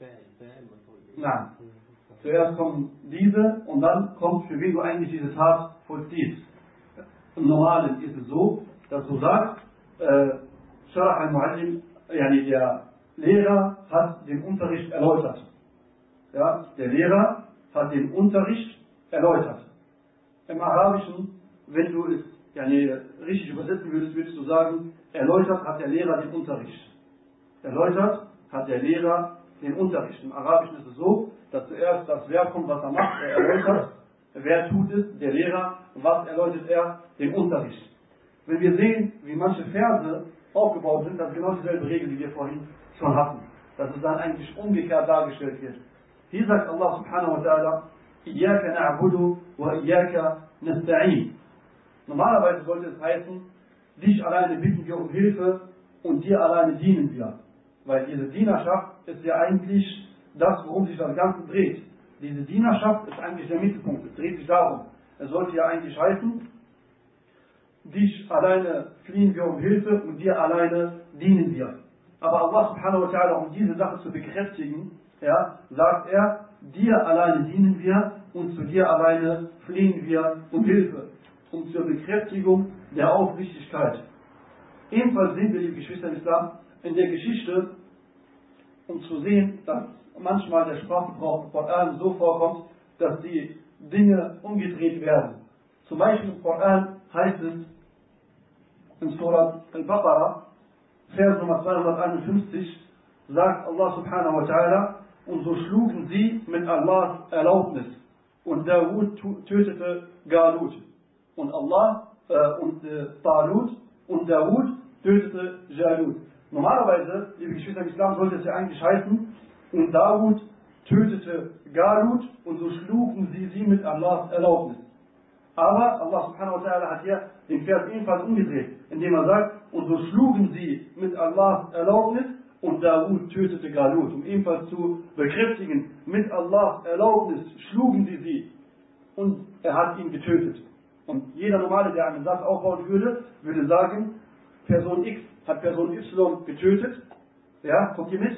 Nein. Zuerst kommen diese und dann kommt, für wen du eigentlich diese Tat vollziehst. Im Normalen ist es so, dass du sagst, äh, Sharah al-Muallim, yani der Lehrer hat den Unterricht erläutert. Ja, der Lehrer hat den Unterricht erläutert. Im Arabischen, wenn du es yani, richtig übersetzen würdest, würdest du sagen, erläutert hat der Lehrer den Unterricht. Erläutert hat der Lehrer den Unterricht. Im Arabischen ist es so, dass zuerst das Verb kommt, was er macht, er erläutert. Wer tut es? Der Lehrer. Was erläutert er? Den Unterricht. Wenn wir sehen, wie manche Verse aufgebaut sind, das ist genau dieselbe Regel, die wir vorhin schon hatten. Dass es dann eigentlich umgekehrt dargestellt wird. Hier sagt Allah subhanahu wa ta'ala, Iyaka na'budu wa Iyaka nasta'in. Normalerweise sollte es heißen, dich alleine bitten wir um Hilfe und dir alleine dienen wir. Weil diese Dienerschaft ist ja eigentlich das, worum sich das Ganze dreht. Diese Dienerschaft ist eigentlich der Mittelpunkt. Es dreht sich darum. Es sollte ja eigentlich heißen, dich alleine fliehen wir um Hilfe und dir alleine dienen wir. Aber Allah subhanahu wa ta'ala, um diese Sache zu bekräftigen, ja, sagt er, dir alleine dienen wir und zu dir alleine fliehen wir um Hilfe. Und zur Bekräftigung der Aufrichtigkeit. Ebenfalls sehen wir, liebe Geschwister im Islam, in der Geschichte, um zu sehen, dass manchmal der Sprachgebrauch im Koran so vorkommt, dass die Dinge umgedreht werden. Zum Beispiel im Koran heißt es in Surah Al-Baqarah, Vers Nummer zweihunderteinundfünfzig, sagt Allah subhanahu wa ta'ala, und so schlugen sie mit Allahs Erlaubnis. Und Dawud tötete Galut. Und Allah äh, und äh, Talut und Dawud tötete Jalut. Normalerweise, liebe Geschwister im Islam, sollte es ja eigentlich heißen, und Dawud tötete Galut und so schlugen sie sie mit Allahs Erlaubnis. Aber Allah subhanahu wa ta'ala hat hier den Vers ebenfalls umgedreht, indem er sagt, und so schlugen sie mit Allahs Erlaubnis und Dawud tötete Galut. Um ebenfalls zu bekräftigen, mit Allahs Erlaubnis schlugen sie sie und er hat ihn getötet. Und jeder Normale, der einen Satz aufbauen würde, würde sagen, Person X hat Person Y getötet. Ja, kommt ihr mit?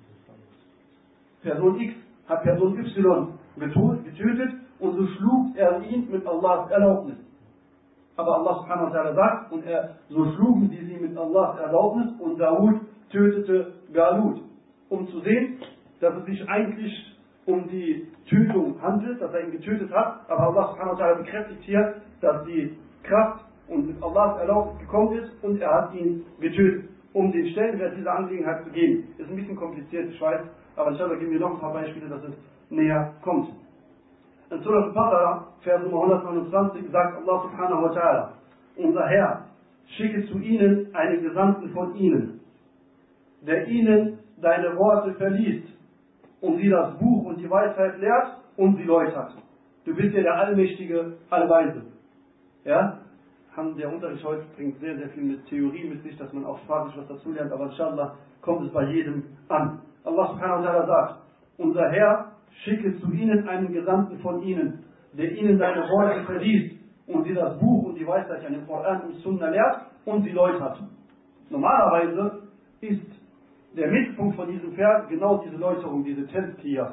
Person X hat Person Y getötet und so schlug er ihn mit Allahs Erlaubnis. Aber Allah subhanahu wa ta'ala sagt, und er, so schlugen sie sie mit Allahs Erlaubnis und Dawud tötete Galut. Um zu sehen, dass es sich eigentlich um die Tötung handelt, dass er ihn getötet hat, aber Allah subhanahu wa ta'ala bekräftigt hier, dass die Kraft und mit Allahs Erlaubnis gekommen ist und er hat ihn getötet, um den Stellenwert dieser Angelegenheit zu geben. Ist ein bisschen kompliziert, ich weiß, aber inshallah geben wir noch ein paar Beispiele, dass es näher kommt. In Surah Al-Baqarah, Vers Nummer hundertneunundzwanzig, sagt Allah subhanahu wa ta'ala, unser Herr schicke zu ihnen einen Gesandten von ihnen, der ihnen deine Worte verliest und sie das Buch und die Weisheit lehrt und sie läutert. Du bist ja der Allmächtige, Allweise. Ja? Der Unterricht heute bringt sehr, sehr viel mit Theorie mit sich, dass man auch sprachlich was dazu lernt, aber inshallah kommt es bei jedem an. Allah subhanahu wa ta'ala sagt, unser Herr schicke zu ihnen einen Gesandten von ihnen, der ihnen deine Worte verliest und sie das Buch und die Weisheit an den Koran und Sunna lehrt und sie läutert. Normalerweise ist der Mittelpunkt von diesem Vers genau diese Läuterung, diese Tazkiyah.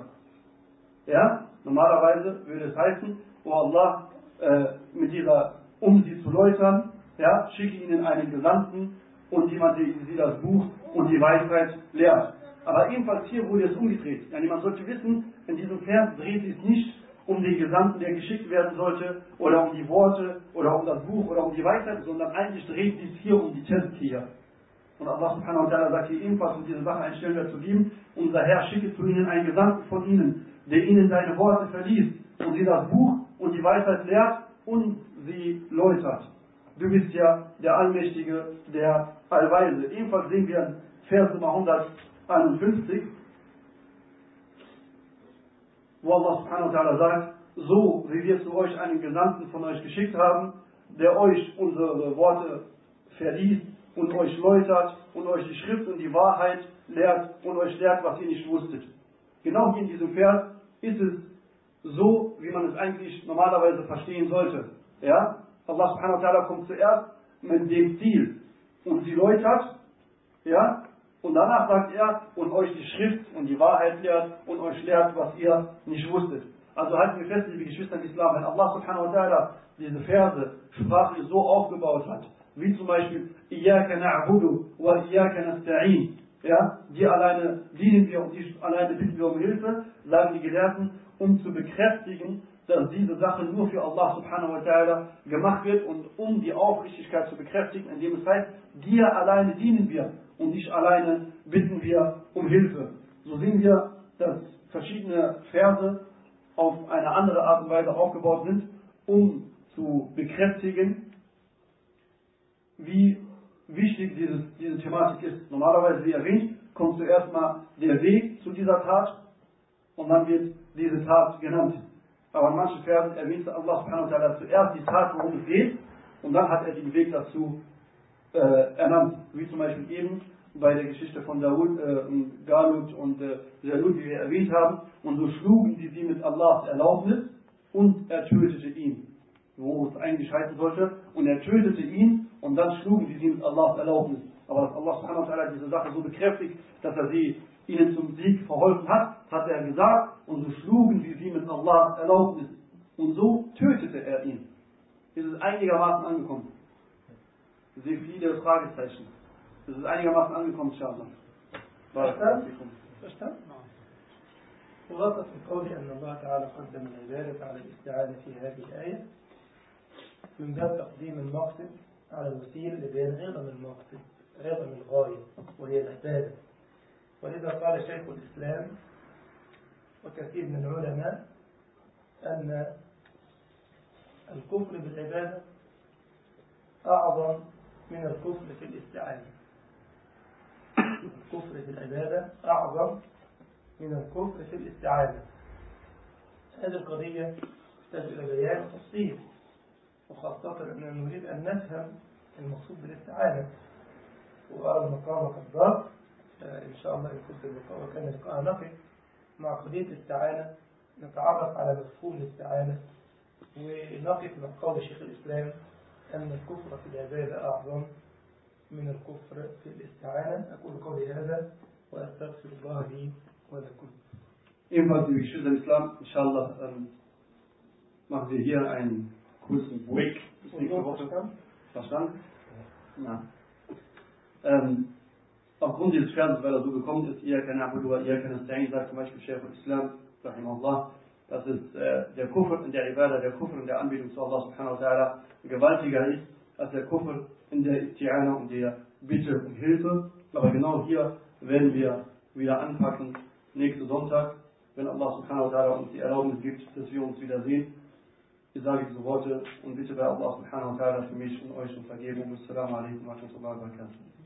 Ja? Normalerweise würde es heißen, oh Allah, äh, mit dieser, um sie zu läutern, ja, schicke ihnen einen Gesandten und jemand, der sie das Buch und die Weisheit lehrt. Aber ebenfalls hier wurde es umgedreht. Ja, man sollte wissen, in diesem Vers dreht es nicht um den Gesandten, der geschickt werden sollte, oder um die Worte, oder um das Buch, oder um die Weisheit, sondern eigentlich dreht es hier um die Tazkiyah. Und Allah subhanahu wa ta'ala sagt hier ebenfalls, um diese Sache einen Stellenwert zu geben, unser Herr schicke zu ihnen einen Gesandten von ihnen, der ihnen deine Worte verliest und sie das Buch und die Weisheit lehrt und sie läutert. Du bist ja der Allmächtige, der Allweise. Ebenfalls sehen wir in Vers Nummer hunderteinundfünfzig, wo Allah subhanahu wa ta'ala sagt, so wie wir zu euch einen Gesandten von euch geschickt haben, der euch unsere Worte verliest und euch läutert und euch die Schrift und die Wahrheit lehrt und euch lehrt, was ihr nicht wusstet. Genau hier in diesem Vers ist es so, wie man es eigentlich normalerweise verstehen sollte. Ja? Allah subhanahu wa ta'ala kommt zuerst mit dem Ziel und sie läutert, ja? Und danach sagt er, und euch die Schrift und die Wahrheit lehrt und euch lehrt, was ihr nicht wusstet. Also halten wir fest, liebe Geschwister im Islam, wenn Allah subhanahu wa ta'ala diese Verse sprachlich so aufgebaut hat, wie zum Beispiel Iyaka na'budu wa Iyaka nasta'in, ja, die alleine dienen wir und die alleine bitten wir um Hilfe, sagen die Gelehrten, um zu bekräftigen, dass diese Sache nur für Allah subhanahu wa ta'ala gemacht wird und um die Aufrichtigkeit zu bekräftigen, indem es heißt, dir alleine dienen wir und dich alleine bitten wir um Hilfe. So sehen wir, dass verschiedene Verse auf eine andere Art und Weise aufgebaut sind, um zu bekräftigen, wie wichtig dieses, diese Thematik ist. Normalerweise, wie erwähnt, kommt zuerst mal der Weg zu dieser Tat und dann wird diese Tat genannt. Aber in manchen Versen erwähnt Allah subhanahu wa ta'ala zuerst die Tat, worum es geht, und dann hat er den Weg dazu äh, ernannt. Wie zum Beispiel eben bei der Geschichte von Dawud, äh, Galut und äh, Jalut, wie wir erwähnt haben. Und so schlugen sie sie mit Allahs Erlaubnis und er tötete ihn. wo es eigentlich heißen sollte, und er tötete ihn und dann schlugen sie sie mit Allahs Erlaubnis. Aber dass Allah subhanahu wa ta'ala diese Sache so bekräftigt, dass er sie ihnen zum Sieg verholfen hat, hat er gesagt, und so schlugen sie sie mit Allahs Erlaubnis. Und so tötete er ihn. Ist es einigermaßen angekommen? Ich sehe viele Fragezeichen. Ist es einigermaßen angekommen, inshallah? فاشتم خلاصة القول أن الله تعالى قدم العبادة على الاستعانة في هذه الآية من باب تقديم المقصد على الوسيلة لبيان عظم المقصد، عظم الغاية وهي العبادة. ولذا قال شيخ الإسلام وكثير من العلماء أن الكفر بالعبادة أعظم من الكفر في الاستعانة. الكفر بالعبادة أعظم من الكفر في الاستعانة. هذه القضية تحتاج إلى بيان وتفصيل، وخاصة أننا نريد أن نفهم المقصود بالاستعانة. وأرى المقام قد ضاق، إن شاء الله إن كنت اللقاء وكان لقاء نقف مع قضية الاستعانة نتعرف على مفهوم الاستعانة، ونقف مع قول شيخ الإسلام أن الكفر في العبادة أعظم من الكفر في الاستعانة. أقول قولي هذا وأستغفر الله لي ولكم. Ebenfalls, liebe Geschwister im Islam, inshallah, ähm, machen wir hier einen kurzen Break bis nächste Woche. Verstanden? Ja. Ähm, aufgrund dieses Verses, weil er so gekommen ist, ihr kennt Abu Dua, ihr kennt es, sagt zum Beispiel Shaykh al-Islam, rahimahullah, dass es äh, der Kufr in der Ibadah, der Kufr in der Anbetung zu Allah subhanahu wa ta'ala gewaltiger ist als der Kufr in der Isti'ana und der Bitte um Hilfe. Aber genau hier werden wir wieder anpacken, nächsten Sonntag, wenn Allah subhanahu wa ta'ala uns die Erlaubnis gibt, dass wir uns wieder sehen. Ich sage diese Worte und bitte bei Allah subhanahu wa ta'ala für mich und euch um Vergebung. Assalamu alaikum wa rahmatullahi wa barakatuh.